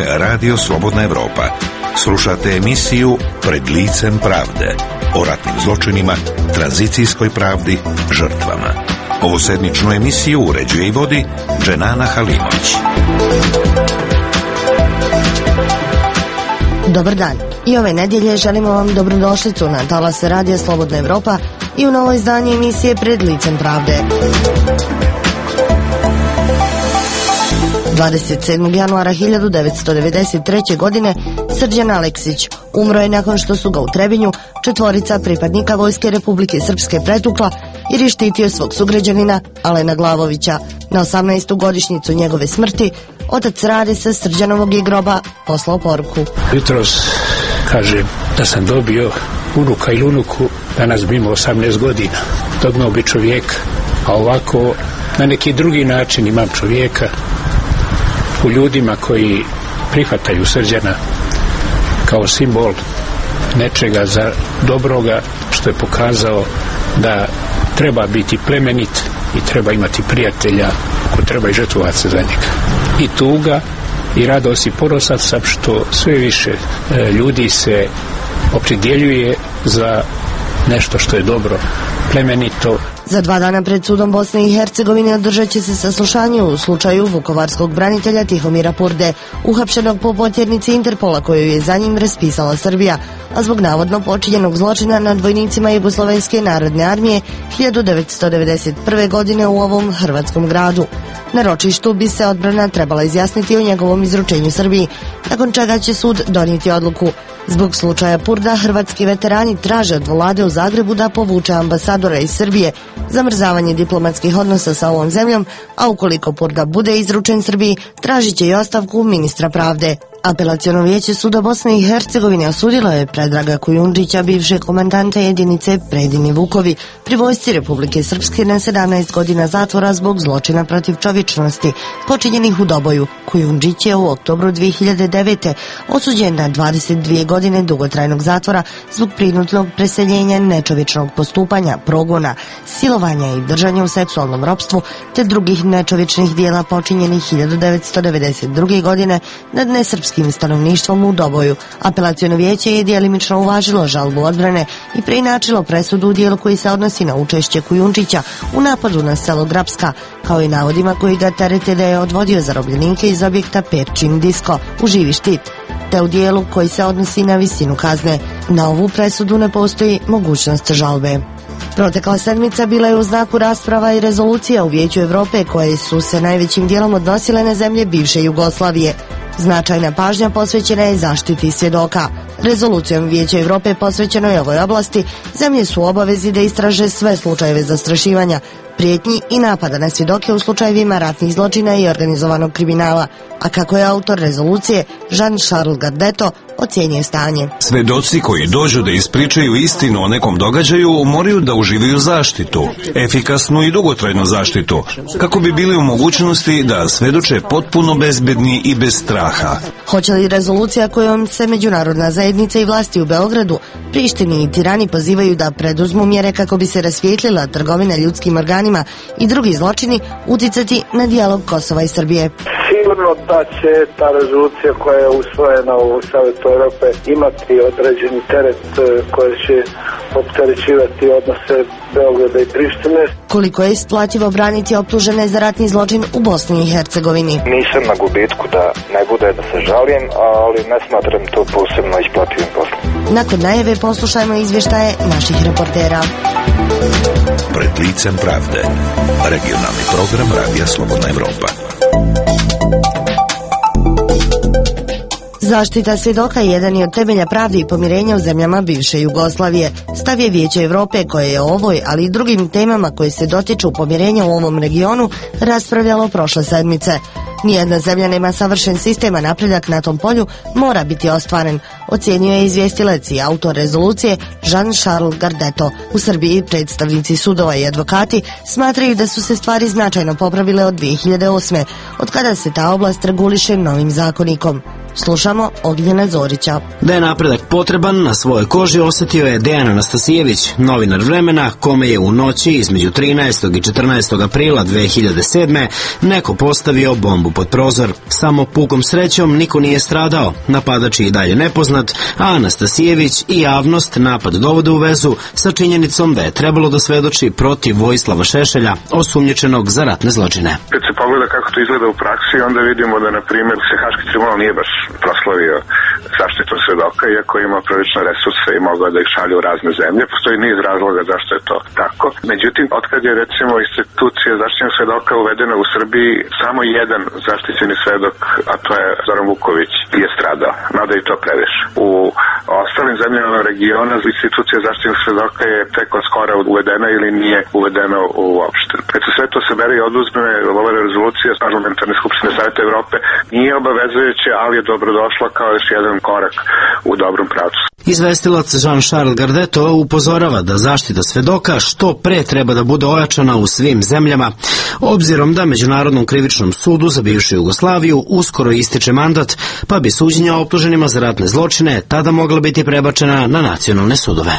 Speaker 7: Radio Slobodna Evropa. Slušate emisiju Pred licem pravde o ratnim zločinima, tranzicijskoj pravdi, žrtvama. Ovu sedmičnu emisiju uređuje i vodi Dženana Halimović.
Speaker 8: Dobar dan. I ove nedjelje želimo vam dobrodošlicu na talase Radija Slobodna Evropa i u novo izdanje emisije Pred licem pravde. dvadeset sedmog januara hiljadu devetsto devedeset treće. godine Srđan Aleksić umro je nakon što su ga u Trebinju četvorica pripadnika Vojske Republike Srpske pretukla jer je štitio svog sugrađanina Alena Glavovića. Na osamnaestu godišnjicu njegove smrti otac Rade sa Srđanovog je groba poslao poruku.
Speaker 9: Jutros kažem da sam dobio unuka ili unuku, danas bi imao osamnaest godina. Dognao bi čovjeka, a ovako na neki drugi način imam čovjeka u ljudima koji prihvataju Srđana kao simbol nečega za dobroga, što je pokazao da treba biti plemenit i treba imati prijatelja, ko treba i žrtvovati se za njega. I tuga i radost i ponosan sam što sve više e, ljudi se opredjeljuje za nešto što je dobro, plemenito.
Speaker 8: Za dva dana pred sudom Bosne i Hercegovine održat će se saslušanje u slučaju vukovarskog branitelja Tihomira Purde, uhapšenog po potjernici Interpola koju je za njim raspisala Srbija, a zbog navodno počinjenog zločina nad vojnicima Jugoslovenske narodne armije hiljadu devetsto devedeset prve. godine u ovom hrvatskom gradu. Na ročištu bi se odbrana trebala izjasniti o njegovom izručenju Srbiji, nakon čega će sud donijeti odluku. Zbog slučaja Purda, hrvatski veterani traže od vlade u Zagrebu da povuče ambasadora iz Srbije, zamrzavanje diplomatskih odnosa sa ovom zemljom, a ukoliko Purda bude izručen Srbiji, tražit će i ostavku ministra pravde. Apelaciono vijeće suda Bosne i Hercegovine osudilo je Predraga Kujundžića, bivšeg komandanta jedinice Predini Vukovi, pri vojsci Republike Srpske na sedamnaest godina zatvora zbog zločina protiv čovječnosti počinjenih u Doboju. Kujundžić je u oktobru dvije hiljade devete. osuđen na dvadeset dvije godine dugotrajnog zatvora zbog prinudnog preseljenja, nečovječnog postupanja, progona, silovanja i držanja u seksualnom ropstvu te drugih nečovječnih dijela počinjenih hiljadu devetsto devedeset druge. godine nad nesrpskim stanovništvom u Doboju. Apelaciono vijeće je djelimično uvažilo žalbu odbrane i preinačilo presudu u dijelu koji se odnosi na učešće Kujundžića u napadu na selo Grapska, kao i navodima koji ga terete da je odvodio zarobljenike iz objekta Perčin Disko u živi štit, te u dijelu koji se odnosi na visinu kazne. Na ovu presudu ne postoji mogućnost žalbe. Protekla sedmica bila je u znaku rasprava i rezolucija u Vijeću Evrope koje su se najvećim dijelom odnosile na zemlje bivše Jugoslavije. Značajna pažnja posvećena je zaštiti svjedoka. Rezolucijom Vijeća Evrope posvećenoj ovoj oblasti zemlje su u obavezi da istraže sve slučajeve zastrašivanja, prijetnji i napada na svjedoke u slučajevima ratnih zločina i organizovanog kriminala, a kako je autor rezolucije Jean-Charles Gardeto ocjenjuje stanje.
Speaker 10: Svedoci koji dođu da ispričaju istinu o nekom događaju moraju da uživaju zaštitu, efikasnu i dugotrajnu zaštitu, kako bi bili u mogućnosti da svedoče potpuno bezbedni i bez straha.
Speaker 8: Hoće li rezolucija kojom se međunarodna zajednica i vlasti u Beogradu, Prištini i Tirani pozivaju da preduzmu mjere kako bi se rasvijetlila trgovina ljudskim organima i drugi zločini uticati na dijalog Kosova i Srbije?
Speaker 11: Sigurno da će ta rezolucija koja je usvojena u Savjetu Europe imati određeni teret koji će opterećivati odnose Beograda i Prištine.
Speaker 8: Koliko je isplativo braniti optužene za ratni zločin u Bosni i Hercegovini?
Speaker 12: Nisam na gubitku, da ne bude da se žalim, ali ne smatram to posebno isplativim poslom.
Speaker 8: Nakon najave poslušajmo izvještaje naših reportera.
Speaker 7: Pred licem pravde. Regionalni program Radija Slobodna Evropa.
Speaker 8: Zaštita svjedoka jedan je od temelja pravde i pomirenja u zemljama bivše Jugoslavije. Stav je Vijeće Evrope koje je o ovoj, ali i drugim temama koje se dotiču pomirenja u ovom regionu raspravljalo prošle sedmice. Nijedna zemlja nema savršen sistem, a napredak na tom polju mora biti ostvaren, ocjenio je izvjestilac i autor rezolucije Jean-Charles Gardeto. U Srbiji predstavnici sudova i advokati smatraju da su se stvari značajno popravile od dvije hiljade osme. od kada se ta oblast reguliše novim zakonikom. Slušamo Ognjena Zorića.
Speaker 13: Da je napredak potreban, na svojoj koži osjetio je Dejan Anastasijević, novinar Vremena, kome je u noći između trinaestog i četrnaestog aprila dve hiljade sedme. neko postavio bombu pod prozor. Samo pukom srećom niko nije stradao, napadač je i dalje nepoznat, a Anastasijević i javnost napad dovode u vezu sa činjenicom da je trebalo da svedoči protiv Vojislava Šešelja, osumnjičenog za ratne zločine.
Speaker 14: Kad se pogleda kako to izgleda u praksi, onda vidimo da, na primjer, se Haški tribunal nije baš proslavio zaštitu svedoka, iako ima prilično resurse i mogao da ih šalje u razne zemlje. Postoji niz razloga zašto je to tako. Međutim, otkad je, recimo, institucija zaštićenog svedoka uvedena u Srbiji, samo jedan zaštićeni svedok, a to je Zoran Vuković, je stradao. Mada i to previše. U ostalim zemljama regiona institucija zaštićenog svedoka je tek od skora uvedena ili nije uvedena uopšte. Kad se sve to sabere i oduzme, ova rezolucija Parlamentarne skupštine Saveta Evrope nije obavezujuća, ali je dobrodošla kao još jedan korak u dobrom pravcu.
Speaker 13: Izvestilac Jean-Charles Gardeto upozorava da zaštita svedoka što pre treba da bude ojačana u svim zemljama, obzirom da Međunarodnom krivičnom sudu za bivšu Jugoslaviju uskoro ističe mandat, pa bi suđenja optuženima za ratne zločine tada mogla biti prebačena na nacionalne sudove.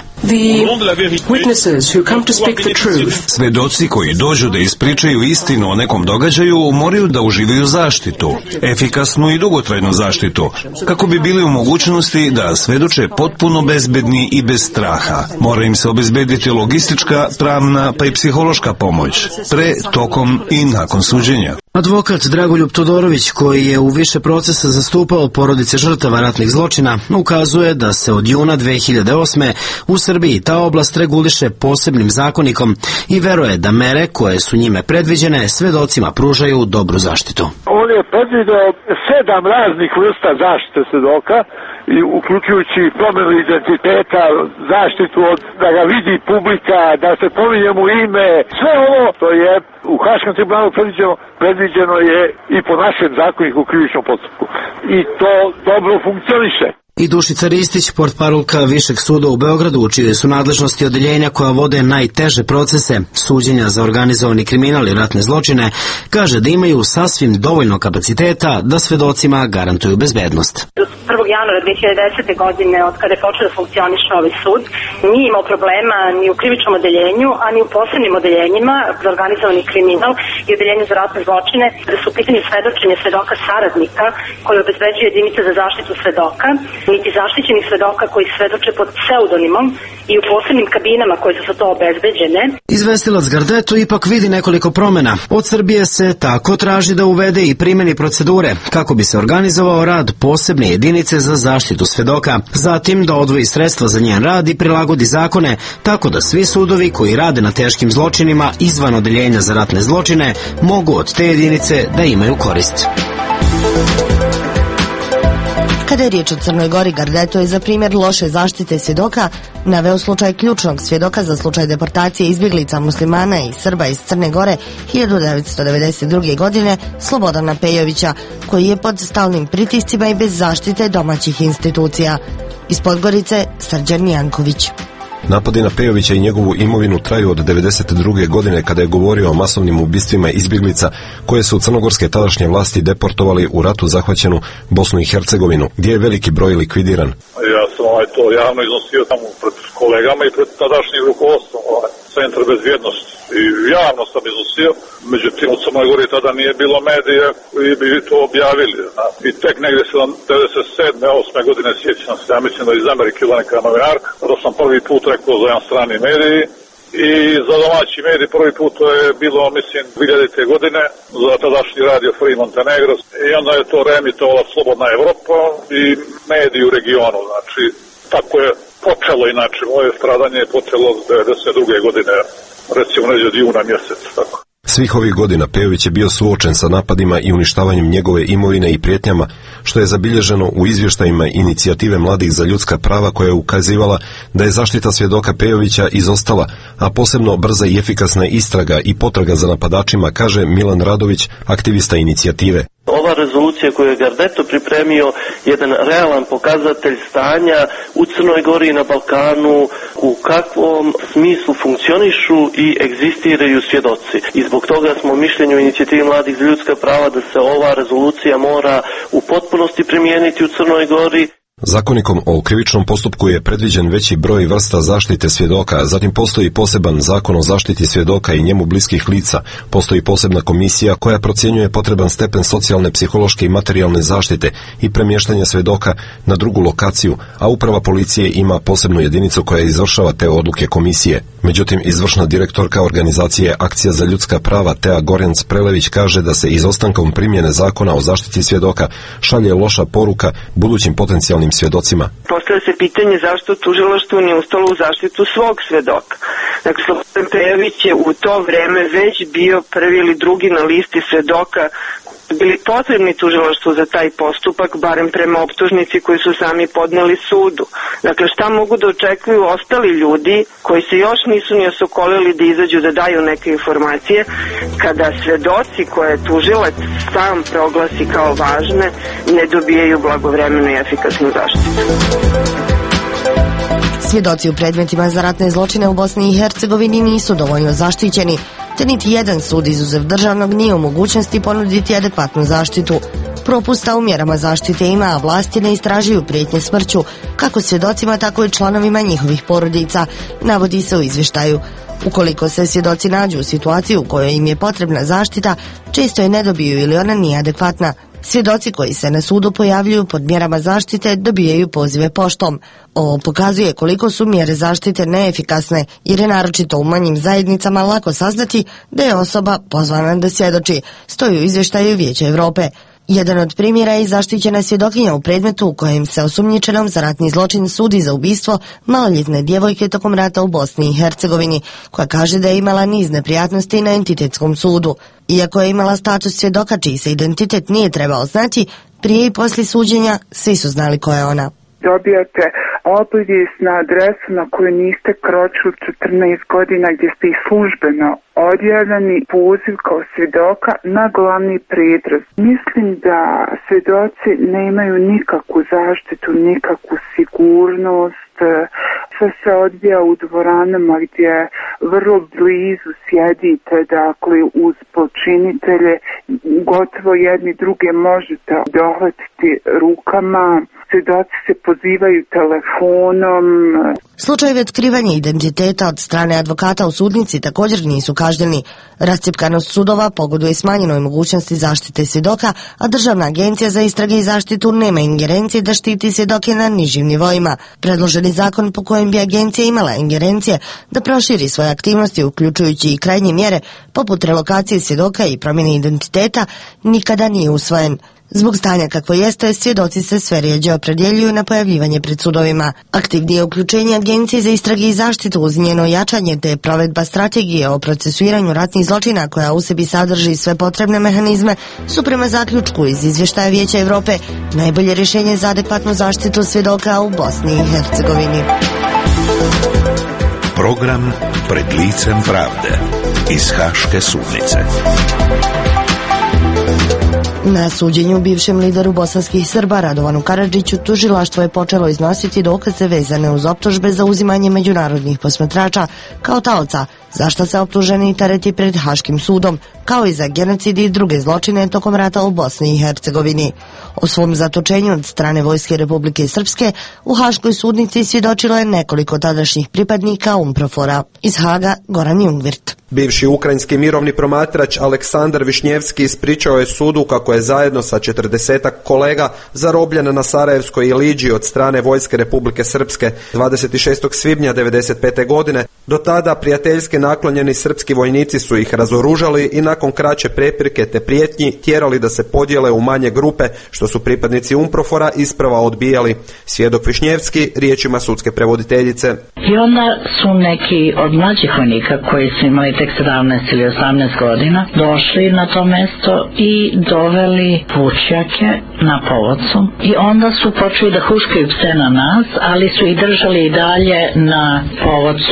Speaker 10: Svedoci koji dođu da ispričaju istinu o nekom događaju moraju da uživaju zaštitu, efikasnu i dugotrajnu zaštitu, kako bi bili u mogućnosti da svedoče potpuno bezbedni i bez straha. Mora im se obezbediti logistička, pravna pa i psihološka pomoć, pre, tokom i nakon suđenja.
Speaker 13: Advokat Dragoljub Todorović, koji je u više procesa zastupao porodice žrtava ratnih zločina, ukazuje da se od juna dve hiljade osme u Srbiji ta oblast reguliše posebnim zakonikom i veruje da mere koje su njime predviđene svedocima pružaju dobru zaštitu.
Speaker 11: On je predvideo sedam raznih vrsta zaštite svedoka, i uključujući promjenu identiteta, zaštitu od da ga vidi publika, da se pominje mu ime, sve ovo to je u Haškom tribunalu predviđeno, predviđeno je i po našem zakoniku u krivičnom postupku. I to dobro funkcioniše.
Speaker 13: I Dušica Ristić, portparolka Višeg suda u Beogradu, u čijoj su nadležnosti odeljenja koja vode najteže procese suđenja za organizovani kriminal i ratne zločine, kaže da imaju sasvim dovoljno kapaciteta da svedocima garantuju bezbednost.
Speaker 15: prvog januara dve hiljade desete. godine, od kada je počeo da funkcioniše ovaj sud, nije imao problema ni u krivičnom odeljenju, a ni u posebnim odeljenjima za organizovani kriminal i odeljenju za ratne zločine, da su u pitanju svedočenja svedoka saradnika koji obezbeđuje jedinice za zaštitu svedoka, niti zaštićenih svedoka koji svedoče pod pseudonimom i u posebnim kabinama koje su za to obezbeđene.
Speaker 13: Izvestilac Gardeto ipak vidi nekoliko promjena. Od Srbije se tako traži da uvede i primjeni procedure kako bi se organizovao rad posebne jedinice za zaštitu svedoka, zatim da odvoji sredstva za njen rad i prilagodi zakone tako da svi sudovi koji rade na teškim zločinima izvan odeljenja za ratne zločine mogu od te jedinice da imaju korist.
Speaker 8: Kada je riječ o Crnoj Gori, Gardeto je za primjer loše zaštite svjedoka naveo slučaj ključnog svjedoka za slučaj deportacije izbjeglica muslimana i Srba iz Crne Gore hiljadu devetsto devedeset druge. godine Slobodana Pejovića, koji je pod stalnim pritiscima i bez zaštite domaćih institucija. Iz Podgorice, Srđan Janković.
Speaker 16: Napadi na Pejovića i njegovu imovinu traju od devedeset druge. godine kada je govorio o masovnim ubistvima izbjeglica koje su crnogorske tadašnje vlasti deportovali u ratu zahvaćenu Bosnu i Hercegovinu, gdje je veliki broj likvidiran.
Speaker 17: Ja sam ovaj to javno iznosio tamo pred kolegama i pred tadašnjim rukovodstvom ovaj, Centra bezbjednosti. I javno sam iznosio, međutim u Crnoj Gori tada nije bilo medija koji bi to objavili. Zna. I tek negdje devedeset sedme osme. godine sjećam se, ja mislim da iz Amerike ili neka novinarka, da sam prvi put rekao za jedan strani mediji i za domaći medij prvi put to je bilo, mislim, dvehiljadite. godine za tadašnji radio Free Montenegro i onda je to reemitovala Slobodna Evropa i mediji u regionu, znači tako je počelo, inače moje stradanje je počelo od devedeset druge. godine, recimo neđe od juna mjesec, tako.
Speaker 16: Svih ovih godina Pejović je bio suočen sa napadima i uništavanjem njegove imovine i prijetnjama, što je zabilježeno u izvještajima Inicijative mladih za ljudska prava koja je ukazivala da je zaštita svjedoka Pejovića izostala, a posebno brza i efikasna istraga i potraga za napadačima, kaže Milan Radović, aktivista inicijative.
Speaker 18: Ova rezolucija koju je Gardeto pripremio je jedan realan pokazatelj stanja u Crnoj Gori i na Balkanu, u kakvom smislu funkcionišu i egzistiraju svjedoci. I zbog toga smo u mišljenju Inicijativi mladih za ljudska prava da se ova rezolucija mora u potpunosti primijeniti u Crnoj Gori.
Speaker 16: Zakonikom o krivičnom postupku je predviđen veći broj vrsta zaštite svjedoka, zatim postoji poseban zakon o zaštiti svjedoka i njemu bliskih lica, postoji posebna komisija koja procjenjuje potreban stepen socijalne, psihološke i materijalne zaštite i premještanja svjedoka na drugu lokaciju, a uprava policije ima posebnu jedinicu koja izvršava te odluke komisije. Međutim, izvršna direktorka organizacije Akcija za ljudska prava Tea Gorjanc Prelević kaže da se izostankom primjene zakona o zaštiti svjedoka šalje loša poruka budućim potencijalnim svjedocima.
Speaker 19: Postavlja se pitanje zašto tužilaštvo nije ustalo u zaštitu svog svjedoka. Dakle, Slobodan Pejović je u to vreme već bio prvi ili drugi na listi svjedoka bili potrebni tužilaštvu za taj postupak, barem prema optužnici koji su sami podneli sudu. Dakle, šta mogu da očekuju ostali ljudi koji se još nisu ni osokolili da izađu da daju neke informacije, kada svedoci koje tužilac sam proglasi kao važne ne dobijaju blagovremenu i efikasnu zaštitu.
Speaker 8: Svjedoci u predmetima za ratne zločine u Bosni i Hercegovini nisu dovoljno zaštićeni, te niti jedan sud izuzev državnog nije u mogućnosti ponuditi adekvatnu zaštitu. Propusta u mjerama zaštite ima, a vlasti ne istražuju prijetnje smrću, kako svjedocima, tako i članovima njihovih porodica, navodi se u izvještaju. Ukoliko se svjedoci nađu u situaciji u kojoj im je potrebna zaštita, često je ne dobiju ili ona nije adekvatna. Svjedoci koji se na sudu pojavljuju pod mjerama zaštite dobijaju pozive poštom. Ovo pokazuje koliko su mjere zaštite neefikasne, jer je naročito u manjim zajednicama lako saznati da je osoba pozvana da svjedoči, stoji u izvještaju Vijeća Europe. Jedan od primjera je zaštićena svjedokinja u predmetu u kojem se osumnjičenom za ratni zločin sudi za ubistvo maloljetne djevojke tokom rata u Bosni i Hercegovini, koja kaže da je imala niz neprijatnosti na entitetskom sudu. Iako je imala status svjedoka čiji se identitet nije trebao znati, prije i poslije suđenja svi su znali ko je ona.
Speaker 20: Dobijate obavijest na adresu na koju niste kročili četrnaest godina, gdje ste i službeno odjavljeni, poziv kao svjedoka na glavni pretres. Mislim da svjedoci nemaju nikakvu zaštitu, nikakvu sigurnost. Sve se odvija u dvoranama gdje vrlo blizu sjedite, dakle uz počinitelje, gotovo jedni druge možete dohvatiti rukama. Svjedoci se pozivaju telefonom.
Speaker 8: Slučajevi otkrivanja identiteta od strane advokata u sudnici također nisu kažnjeni. Rascjepkanost sudova pogoduje smanjenoj mogućnosti zaštite svjedoka, a Državna agencija za istrage i zaštitu nema ingerencije da štiti svjedoke na nižim nivoima. Predloženi zakon po kojem bi agencija imala ingerencije da proširi svoje aktivnosti, uključujući i krajnje mjere poput relokacije svjedoka i promjene identiteta, nikada nije usvojen. Zbog stanja kakvo jeste, svjedoci se sve rjeđe opredjeljuju na pojavljivanje pred sudovima. Aktivnije uključenje Agencije za istrage i zaštitu uz njeno jačanje te provedba strategije o procesuiranju ratnih zločina koja u sebi sadrži sve potrebne mehanizme su prema zaključku iz izvještaja Vijeća Europe najbolje rješenje za adekvatnu zaštitu svjedoka u Bosni i Hercegovini.
Speaker 7: Program Pred licem pravde iz Haške sudnice.
Speaker 8: Na suđenju bivšem lideru bosanskih Srba Radovanu Karadžiću tužilaštvo je počelo iznositi dokaze vezane uz optužbe za uzimanje međunarodnih posmatrača kao taoca, za što se optuženi tereti pred Haškim sudom, kao i za genocid i druge zločine tokom rata u Bosni i Hercegovini. O svom zatočenju od strane Vojske Republike Srpske u Haškoj sudnici svjedočilo je nekoliko tadašnjih pripadnika UNPROFOR-a. Iz Haga Goran Jungvirt.
Speaker 21: Bivši ukrajinski mirovni promatrač Aleksandar Višnjevski ispričao je sudu kako je zajedno sa četrdesetak kolega zarobljen na Sarajevskoj Iliđi od strane Vojske Republike Srpske dvadeset šestog svibnja devedeset pete. godine. Do tada prijateljski naklonjeni srpski vojnici su ih razoružali i nakon kraće prepirke te prijetnji tjerali da se podijele u manje grupe, što su pripadnici UNPROFOR-a isprava odbijali. Svjedok Višnjevski riječima sudske prevoditeljice.
Speaker 22: I onda su neki od mlađih vojnika koji su imali tek sedamnaest ili osamnaest godina došli na to mesto i doveli vučjake na povodcu i onda su počeli da huškaju pse na nas, ali su ih držali i dalje na povodcu.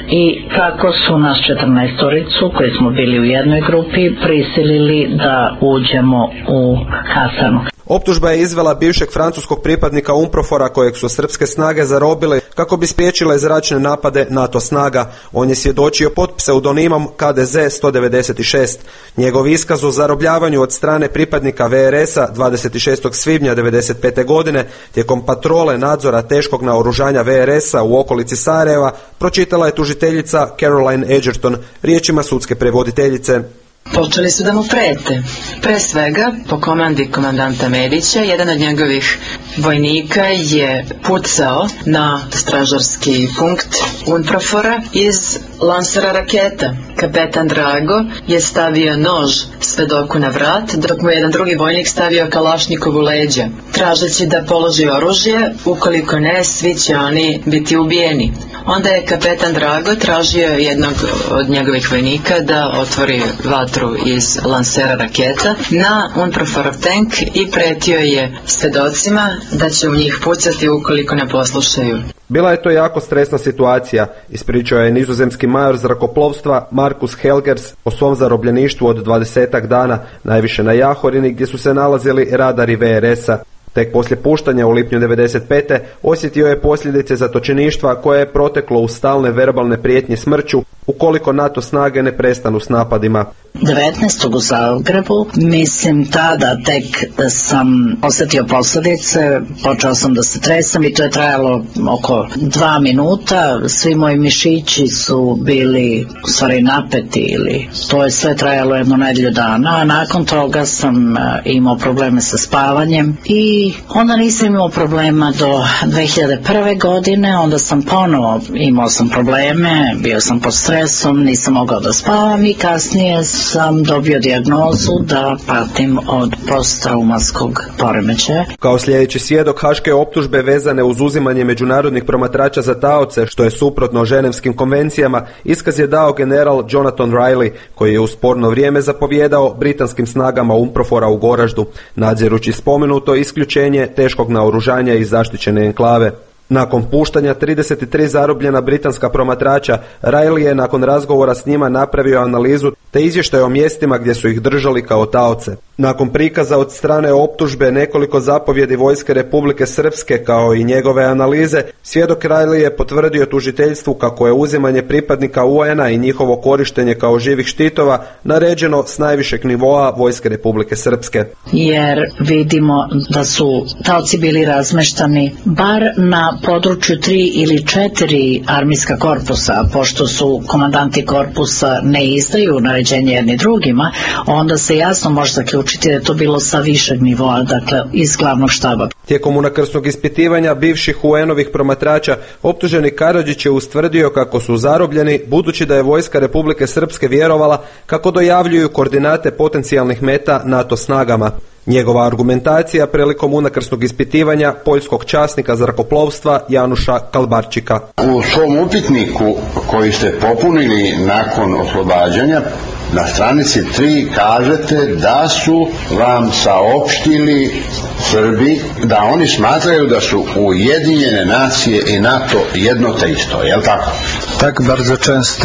Speaker 22: i kako su nas četrnaestoricu koji smo bili u jednoj grupi prisilili da uđemo u kasarnu.
Speaker 21: Optužba je izvela bivšeg francuskog pripadnika UNPROFOR-a kojeg su srpske snage zarobile kako bi spriječile zračne napade NATO snaga. On je svjedočio pod pseudonimom K D Z sto devedeset šest. Njegov iskaz o zarobljavanju od strane pripadnika V R S-a dvadeset šestog svibnja devedeset pete godine tijekom patrole nadzora teškog naoružanja V R S-a u okolici Sarajeva pročitala je tužiteljica Caroline Edgerton riječima sudske prevoditeljice.
Speaker 3: Počeli su da mu prete. Pre svega, po komandi komandanta Medića, jedan od njegovih vojnika je pucao na stražarski punkt UNPROFOR-a iz lansera raketa. Kapetan Drago je stavio nož svedoku na vrat, dok mu jedan drugi vojnik stavio kalašnjikov u leđa, tražeći da položi oružje, ukoliko ne, svi će oni biti ubijeni. Onda je kapetan Drago tražio jednog od njegovih vojnika da otvori vatru iz lansera raketa na UNPROFOR-ov tank i pretio je svedocima da će u njih pucati ukoliko ne poslušaju.
Speaker 21: Bila je to jako stresna situacija, ispričao je nizozemski major zrakoplovstva Markus Helgers o svom zarobljeništvu od dvadesetak dana, najviše na Jahorini gdje su se nalazili radari V R S-a. Tek poslije puštanja u lipnju devedeset pete osjetio je posljedice zatočeništva koje je proteklo u stalne verbalne prijetnje smrću ukoliko NATO snage ne prestanu s napadima.
Speaker 22: devetnaestog u Zagrebu, mislim tada tek sam osjetio posljedice, počeo sam da se tresam i to je trajalo oko dva minuta, svi moji mišići su bili u stvari napeti ili to je sve trajalo jednu nedjelju dana, a nakon toga sam imao probleme sa spavanjem i onda nisam imao problema do dve hiljade prve godine, onda sam ponovo imao sam probleme, bio sam pod stresom, nisam mogao da spavam i kasnije sam dobio dijagnozu da patim od posttraumatskog poremećaja.
Speaker 21: Kao sljedeći svjedok haške optužbe vezane uz uzimanje međunarodnih promatrača za taoce, što je suprotno ženevskim konvencijama, iskaz je dao general Jonathan Riley, koji je u sporno vrijeme zapovjedao britanskim snagama UNPROFOR-a u Goraždu, nadzirući spomenuto isključenje teškog naoružanja iz zaštićene enklave. Nakon puštanja trideset tri zarobljena britanska promatrača, Riley je nakon razgovora s njima napravio analizu te izvještaj o mjestima gdje su ih držali kao taoce. Nakon prikaza od strane optužbe nekoliko zapovjedi Vojske Republike Srpske kao i njegove analize, svjedok Riley je potvrdio tužiteljstvu kako je uzimanje pripadnika U N-a i njihovo korištenje kao živih štitova naređeno s najvišeg nivoa Vojske Republike Srpske.
Speaker 22: Jer vidimo da su taoci bili razmeštani bar na području tri ili četiri armijska korpusa, pošto su komandanti korpusa ne izdaju naređenje jedni drugima, onda se jasno može zaključiti da je to bilo sa višeg nivoa, dakle iz glavnog štaba.
Speaker 21: Tijekom unakrsnog ispitivanja bivših U N-ovih promatrača, optuženi Karadžić je ustvrdio kako su zarobljeni budući da je Vojska Republike Srpske vjerovala kako dojavljuju koordinate potencijalnih meta NATO snagama. Njegova argumentacija prilikom unakrsnog ispitivanja poljskog časnika zrakoplovstva Januša Kalbarčika.
Speaker 5: U svom upitniku koji ste popunili nakon oslobađanja, na stranici tri kažete da su vam saopštili Srbi da oni smatraju da su Ujedinjene nacije i NATO jedno te isto, je li tako?
Speaker 23: Tak bardzo često.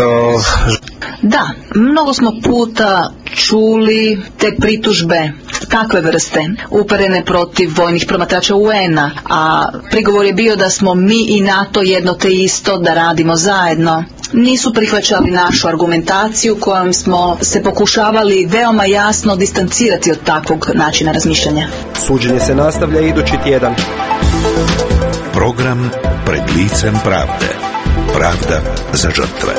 Speaker 24: Da, mnogo smo puta čuli te pritužbe takve vrste uperene protiv vojnih promatrača U N-a, a prigovor je bio da smo mi i NATO jedno te isto, da radimo zajedno. Nisu prihvaćali našu argumentaciju kojom smo se pokušavali veoma jasno distancirati od takvog načina razmišljanja.
Speaker 21: Suđenje se nastavlja idući tjedan.
Speaker 7: Program Pred licem pravde. Pravda za žrtve.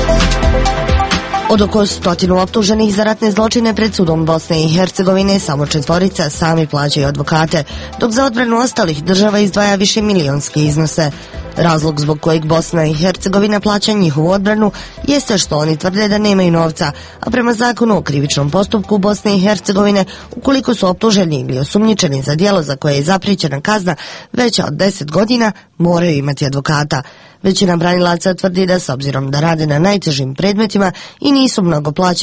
Speaker 8: Od oko stotinu optuženih za ratne zločine pred sudom Bosne i Hercegovine samo četvorica sami plaćaju advokate, dok za odbranu ostalih država izdvaja više milionske iznose. Razlog zbog kojeg Bosna i Hercegovina plaća njihovu odbranu jeste što oni tvrde da nemaju novca, a prema zakonu o krivičnom postupku Bosne i Hercegovine, ukoliko su optuženi ili osumnjičeni za djelo za koje je zapriječena kazna veća od deset godina, moraju imati advokata. Većina branilaca tvrdi da s obzirom da rade na najtežim predmetima i nisu mnogo plaćeni,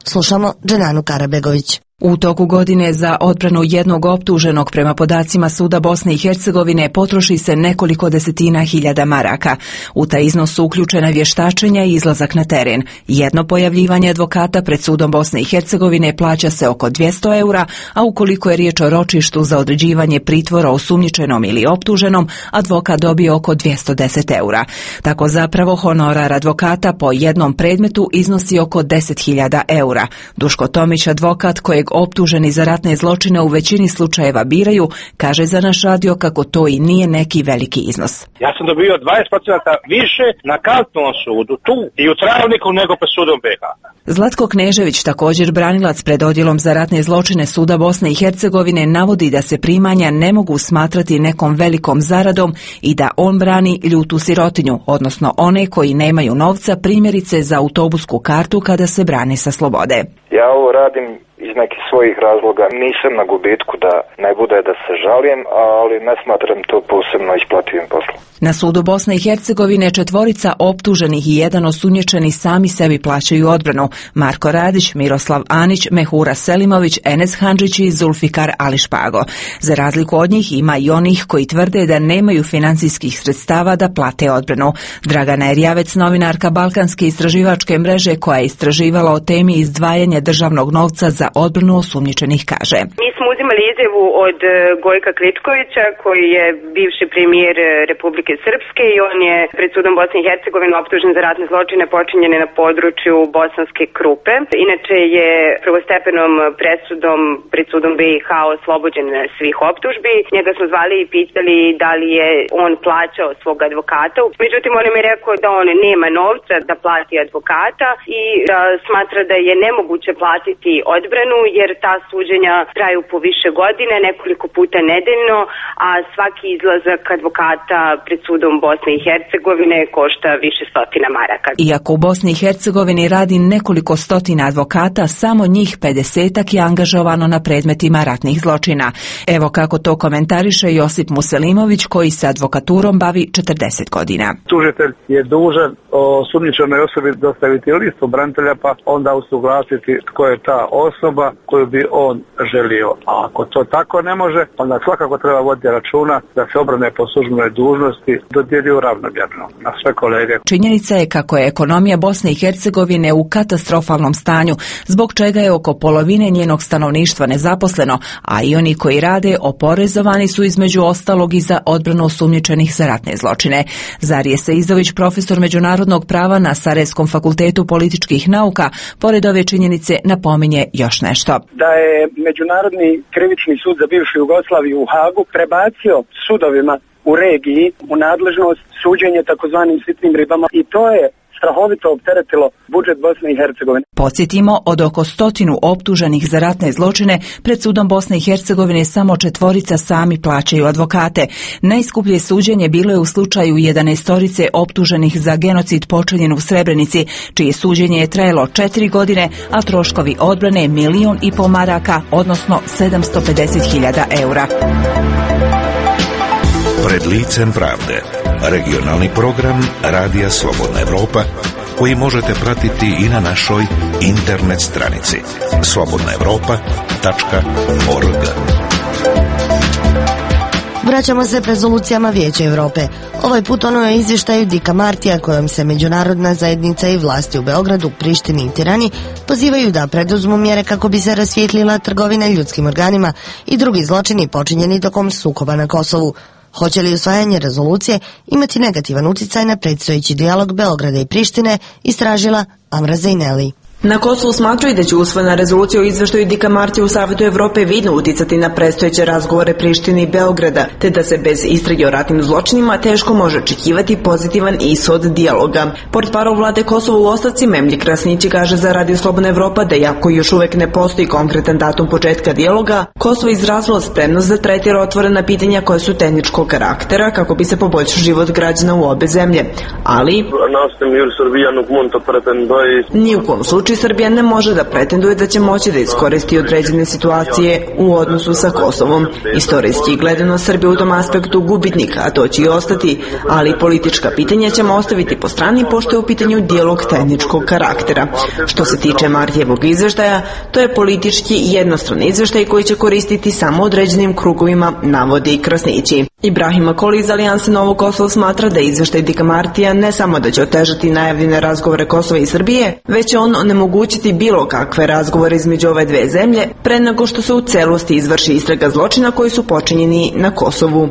Speaker 8: Slušamo Dženanu Karabegović.
Speaker 1: U toku godine za odbranu jednog optuženog prema podacima Suda Bosne i Hercegovine potroši se nekoliko desetina hiljada maraka. U taj iznos su uključena vještačenja i izlazak na teren. Jedno pojavljivanje advokata pred Sudom Bosne i Hercegovine plaća se oko dvjesto eura, a ukoliko je riječ o ročištu za određivanje pritvora osumnjičenom ili optuženom, advokat dobije oko dvjesto deset eura. Tako zapravo honorar advokata po jednom predmetu iznosi oko deset hiljada eura. Duško Tomić, advokat kojeg optuženi za ratne zločine u većini slučajeva biraju, kaže za naš radio kako to i nije neki veliki iznos.
Speaker 2: Ja sam dobio dvadeset posto više na Kaltnom sudu, tu i u Travniku nego pred sudom B iH.
Speaker 1: Zlatko Knežević, također branilac pred odjelom za ratne zločine Suda Bosne i Hercegovine, navodi da se primanja ne mogu smatrati nekom velikom zaradom i da on brani ljutu sirotinju, odnosno one koji nemaju novca, primjerice za autobusku kartu kada se brane sa slobode.
Speaker 12: Ja ovo radim iz nekih svojih razloga. Nisam na gubitku da ne bude da se žalim, ali ne smatram to posebno isplativim poslom.
Speaker 1: Na Sudu Bosne i Hercegovine četvorica optuženih i jedan osumnjičeni sami sebi plaćaju odbranu. Marko Radić, Miroslav Anić, Mehura Selimović, Enes Handžić i Zulfikar Ališpago. Za razliku od njih ima i onih koji tvrde da nemaju financijskih sredstava da plate odbranu. Dragana Erjavec, novinarka Balkanske istraživačke mreže koja je istraživala o temi izdvajanja državnog novca za odbranu osumnjičenih, kaže:
Speaker 4: Mi smo uzimali izjavu od Gojka Kritkovića, koji je bivši premijer Republike Srpske, i on je pred Sudom Bosne i Hercegovine optužen za ratne zločine počinjene na području Bosanske Krupe. Inače je prvostepenom presudom pred Sudom B iH oslobođen svih optužbi. Njega smo zvali i pitali da li je on plaćao svog advokata. Međutim, on je rekao da on nema novca da plati advokata i da smatra da je nemoguće platiti odbranu jer ta suđenja traju po više godine, nekoliko puta nedeljno, a svaki izlazak advokata pred Sudom Bosne i Hercegovine košta više stotina maraka.
Speaker 1: Iako u Bosni i Hercegovini radi nekoliko stotina advokata, samo njih pedesetak je angažovano na predmetima ratnih zločina. Evo kako to komentariše Josip Muselimović, koji se advokaturom bavi četrdeset godina.
Speaker 6: Tužitelj je dužan osumnjičenoj osobi dostaviti listu branitelja, pa onda usuglasiti tko je ta osoba koju bi on želio. A ako to tako ne može, onda svakako treba voditi računa da se obrane po službenoj dužnosti dodjeljuju ravnomjerno na sve kolege.
Speaker 1: Činjenica je kako je ekonomija Bosne i Hercegovine u katastrofalnom stanju, zbog čega je oko polovine njenog stanovništva nezaposleno, a i oni koji rade oporezovani su između ostalog i za odbranu osumnjičenih za ratne zločine. Zarije Seizović, profesor međunarodnog prava na Sarajevskom fakultetu političkih nauka, pored ove činjenice napominje još nešto.
Speaker 25: Da je Međunarodni krivični sud za bivšu Jugoslaviju u Hagu prebacio sudovima u regiji u nadležnost suđenje takozvanim sitnim ribama i to je strahovito opteretilo budžet Bosne i Hercegovine.
Speaker 1: Podsjetimo, od oko stotinu optuženih za ratne zločine pred Sudom Bosne i Hercegovine samo četvorica sami plaćaju advokate. Najskuplje suđenje bilo je u slučaju jedanaestorice optuženih za genocid počinjen u Srebrenici, čije suđenje je trajalo četiri godine, a troškovi odbrane milion i pol maraka, odnosno sedamsto pedeset hiljada eura.
Speaker 7: Pred licem pravde. Regionalni program Radija Slobodna Evropa, koji možete pratiti i na našoj internet stranici slobodna evropa tačka org.
Speaker 8: Vraćamo se rezolucijama Vijeća Europe. Ovaj put ono je izvještaju Dika Martija, kojom se međunarodna zajednica i vlasti u Beogradu, Prištini i Tirani pozivaju da preduzmu mjere kako bi se rasvijetlila trgovina ljudskim organima i drugi zločini počinjeni tokom sukoba na Kosovu. Hoće li usvajanje rezolucije imati negativan utjecaj na predstojeći dijalog Beograda i Prištine, istražila Amra Zejneli.
Speaker 26: Na Kosovu smatraju da će usvojena rezolucija o izveštaju Dika Martija u Savetu Evrope vidno uticati na predstojeće razgovore Prištine i Beograda, te da se bez istrage o ratnim zločinima teško može očekivati pozitivan ishod dijaloga. Portparol vlade Kosova u ostavci Memlji Krasnići kaže za Radio Slobodna Evropa da iako još uvek ne postoji konkretan datum početka dijaloga, Kosovo izrazilo spremnost da tretira otvorena pitanja koja su tehničkog karaktera kako bi se poboljšao život građana u obe zemlje. Ali ni u kom slučaju slučaju Srbija ne može da pretenduje da će moći da iskoristi određene situacije u odnosu sa Kosovom. Istorijski gledano Srbija u tom aspektu gubitnika, a to će i ostati, ali politička pitanja ćemo ostaviti po strani pošto je u pitanju dijalog tehničkog karaktera. Što se tiče Martijevog izveštaja, to je politički jednostrani izveštaj koji će koristiti samo određenim krugovima, navodi Krasnići. Ibrahim Akoli iz Alijanse Novo Kosovo smatra da izveštaj Dika Martija ne samo da će otežati najavljene razgovore Kosova i Srbije, već će on onemogućiti bilo kakve razgovore između ove dve zemlje pre nego što se u celosti izvrši istraga zločina koji su počinjeni na Kosovu.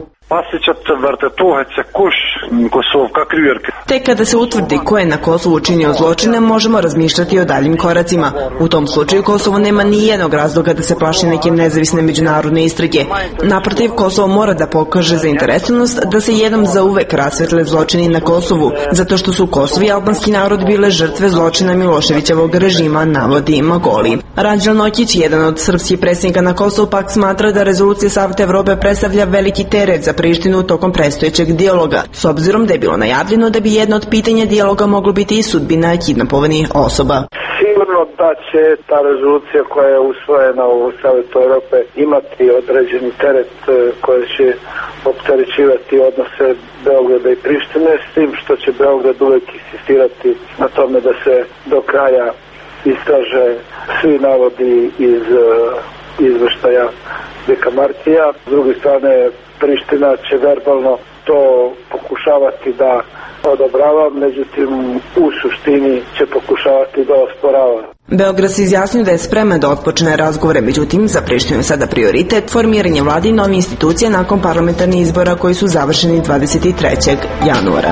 Speaker 26: Tek kada se utvrdi ko je na Kosovu činio zločine, možemo razmišljati o daljim koracima. U tom slučaju Kosovo nema ni jednog razloga da se plaši neke nezavisne međunarodne istrage. Naprotiv, Kosovo mora da pokaže zainteresovanost da se jednom zauvek rasvetle zločini na Kosovu, zato što su Kosovo i albanski narod bile žrtve zločina Miloševićevog režima, navodi Magoli. Ranđel Nokić, jedan od srpskih predsjednika na Kosovu, pak smatra da rezolucija Saveta Evrope predstavlja veliki teret za Prištinu tokom predstojećeg dijaloga, s obzirom da je bilo najavljeno da bi jedno od pitanja dijaloga moglo biti i sudbina kidnapovanih osoba.
Speaker 9: Sigurno da će ta rezolucija koja je usvojena u Savetu Evrope imati određeni teret koji će opterećivati odnose Beograda i Prištine, s tim što će Beograd uvek insistirati na tome da se do kraja istraže svi navodi iz izveštaja Dika Martija. S druge strane, Priština će verbalno to pokušavati da odobrava, međutim u suštini će pokušavati da osporava.
Speaker 26: Beograd se izjasnio da je spreman da otpočne razgovore, međutim za Prištinu je sada prioritet formiranje vlade i nove institucije nakon parlamentarnih izbora koji su završeni dvadeset trećeg januara.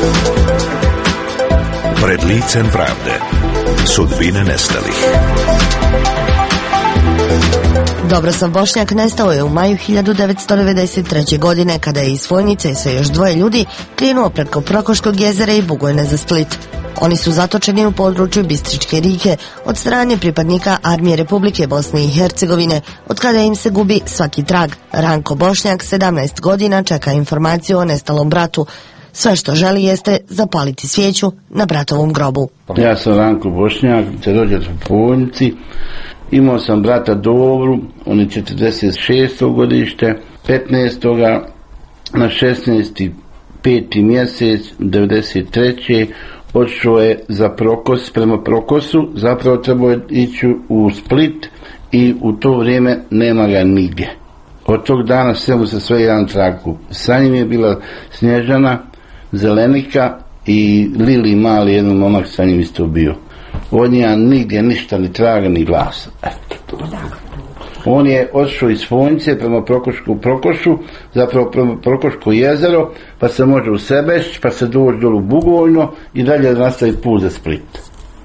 Speaker 7: Pred licem pravde. Sudbine nestalih.
Speaker 8: Dobrosav Bošnjak nestao je u maju hiljadu devetsto devedeset treće. godine kada je iz Fojnice sa još dvoje ljudi krenuo preko Prokoškog jezera i Bugojna za Split. Oni su zatočeni u području Bistričke rijeke od strane pripadnika Armije Republike Bosne i Hercegovine, od kada im se gubi svaki trag. Ranko Bošnjak, sedamnaest godina, čeka informaciju o nestalom bratu. Sve što želi jeste zapaliti svijeću na bratovom grobu.
Speaker 10: Ja sam Ranko Bošnjak, se rođen u Fojnici. Imao sam brata Dobru, on je četrdeset šesto godište, petnaestoga na šesnaesti peti mjesec devedeset treće odšao je za Prokos, prema Prokosu, zapravo trebao je ići u Split i u to vrijeme nema ga nigdje. Od tog dana sve mu se sve jedan traku. Sa njim je bila Snježana, Zelenika i Lili mali, jedan momak sa njim isto bio. Od njega nigdje ništa, ni traga, ni glasa. Eto. On je odšao iz Fojnice prema Prokošku Prokošu, zapravo prema Prokoško jezero, pa se može u Sebeš, pa se doći dolu u Bugojno i dalje nastavi put za Split.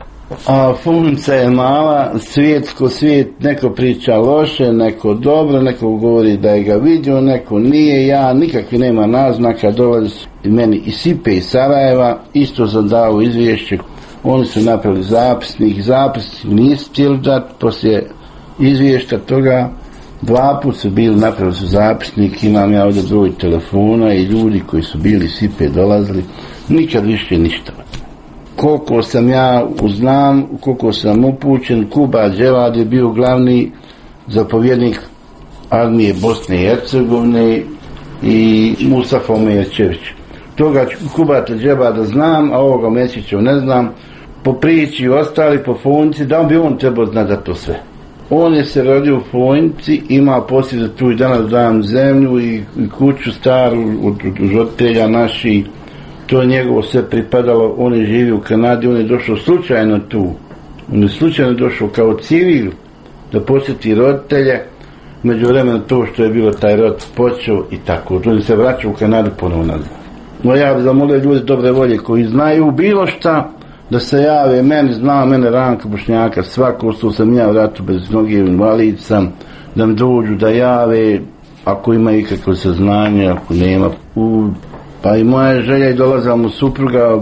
Speaker 10: A Fojnica je mala, svijetsko svijet, neko priča loše, neko dobro, neko govori da je ga vidio, neko nije, ja nikakvi nema naznaka, dolazi meni i Sipe iz Sarajeva, isto sam dao izvješće. Oni su napravili zapisnik, zapisnik nisu htjeli dati, poslije izvješća toga dva put su bili, napravili su zapisnik, imam ja ovdje broj telefona i ljudi koji su bili Sipe dolazili, nikad više ništa. Koliko sam ja uznam, koliko sam upućen, Kuba Dževad je bio glavni zapovjednik armije Bosne i Hercegovine i Mustafa Omerčević. Toga Kuba Dževada znam, a ovoga Mesića ne znam. Po priči ostali po Fojnici, da bi on trebao znati za to sve. On je se rodio u Fojnici, ima poslije za tu i danas dajem zemlju i, i kuću staru od, od roditelja naših. To je njegovo sve pripadalo, on je živio u Kanadi, on je došao slučajno tu. On je slučajno došao kao civil da posjeti roditelje, među vremena to što je bilo taj rod počeo i tako. On se vraćao u Kanadu ponovno nazad. No ja bih zamolio ljudi dobre volje koji znaju bilo šta, da se jave, meni zna, mene Ranka Bošnjaka, svako što sam ja vratu bez noge, invalid sam, da mi dođu, da jave, ako ima ikakve saznanje, ako nema. U, pa i moja želja je dolazila mu supruga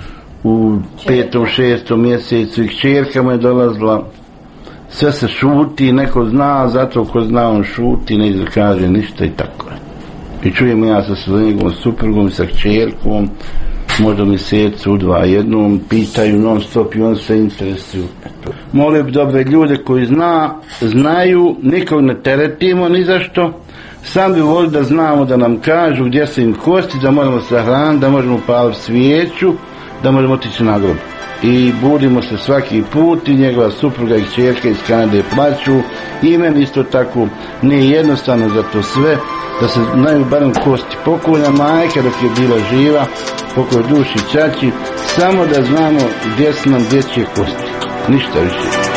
Speaker 10: u petom, šestom mjesecu i kćerka mu je dolazila. Sve se šuti, neko zna, zato ko zna on šuti, ne kaže ništa i tako je. I čujem ja sa svojom suprugom, sa kćerkom, možda mjesecu, dva jednom, pitaju non stop i on se interesuju. molio bi dobre ljude koji zna, znaju, nikog ne teretimo ni zašto. Sam bi volio da znamo, da nam kažu gdje su im kosti, da možemo sahraniti, da možemo paliti svijeću, da možemo otići na grob. I budimo se svaki put, i njegova supruga i kćerka iz Kanade plaću, i meni isto tako nije jednostavno za to sve, da se znaju barem kosti pokojna majka dok je bila živa, pokoj duši ćaći, samo da znamo gdje su nam dječje kosti, ništa više.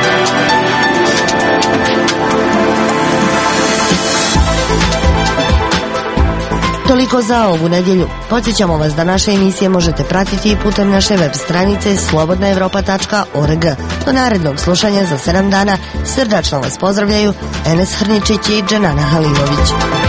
Speaker 8: Toliko za ovu nedjelju. Podsjećamo vas da naše emisije možete pratiti i putem naše web stranice slobodna europa tačka org. Do narednog slušanja za sedam dana srdačno vas pozdravljaju Enes Hrničić i Dženana Halimović.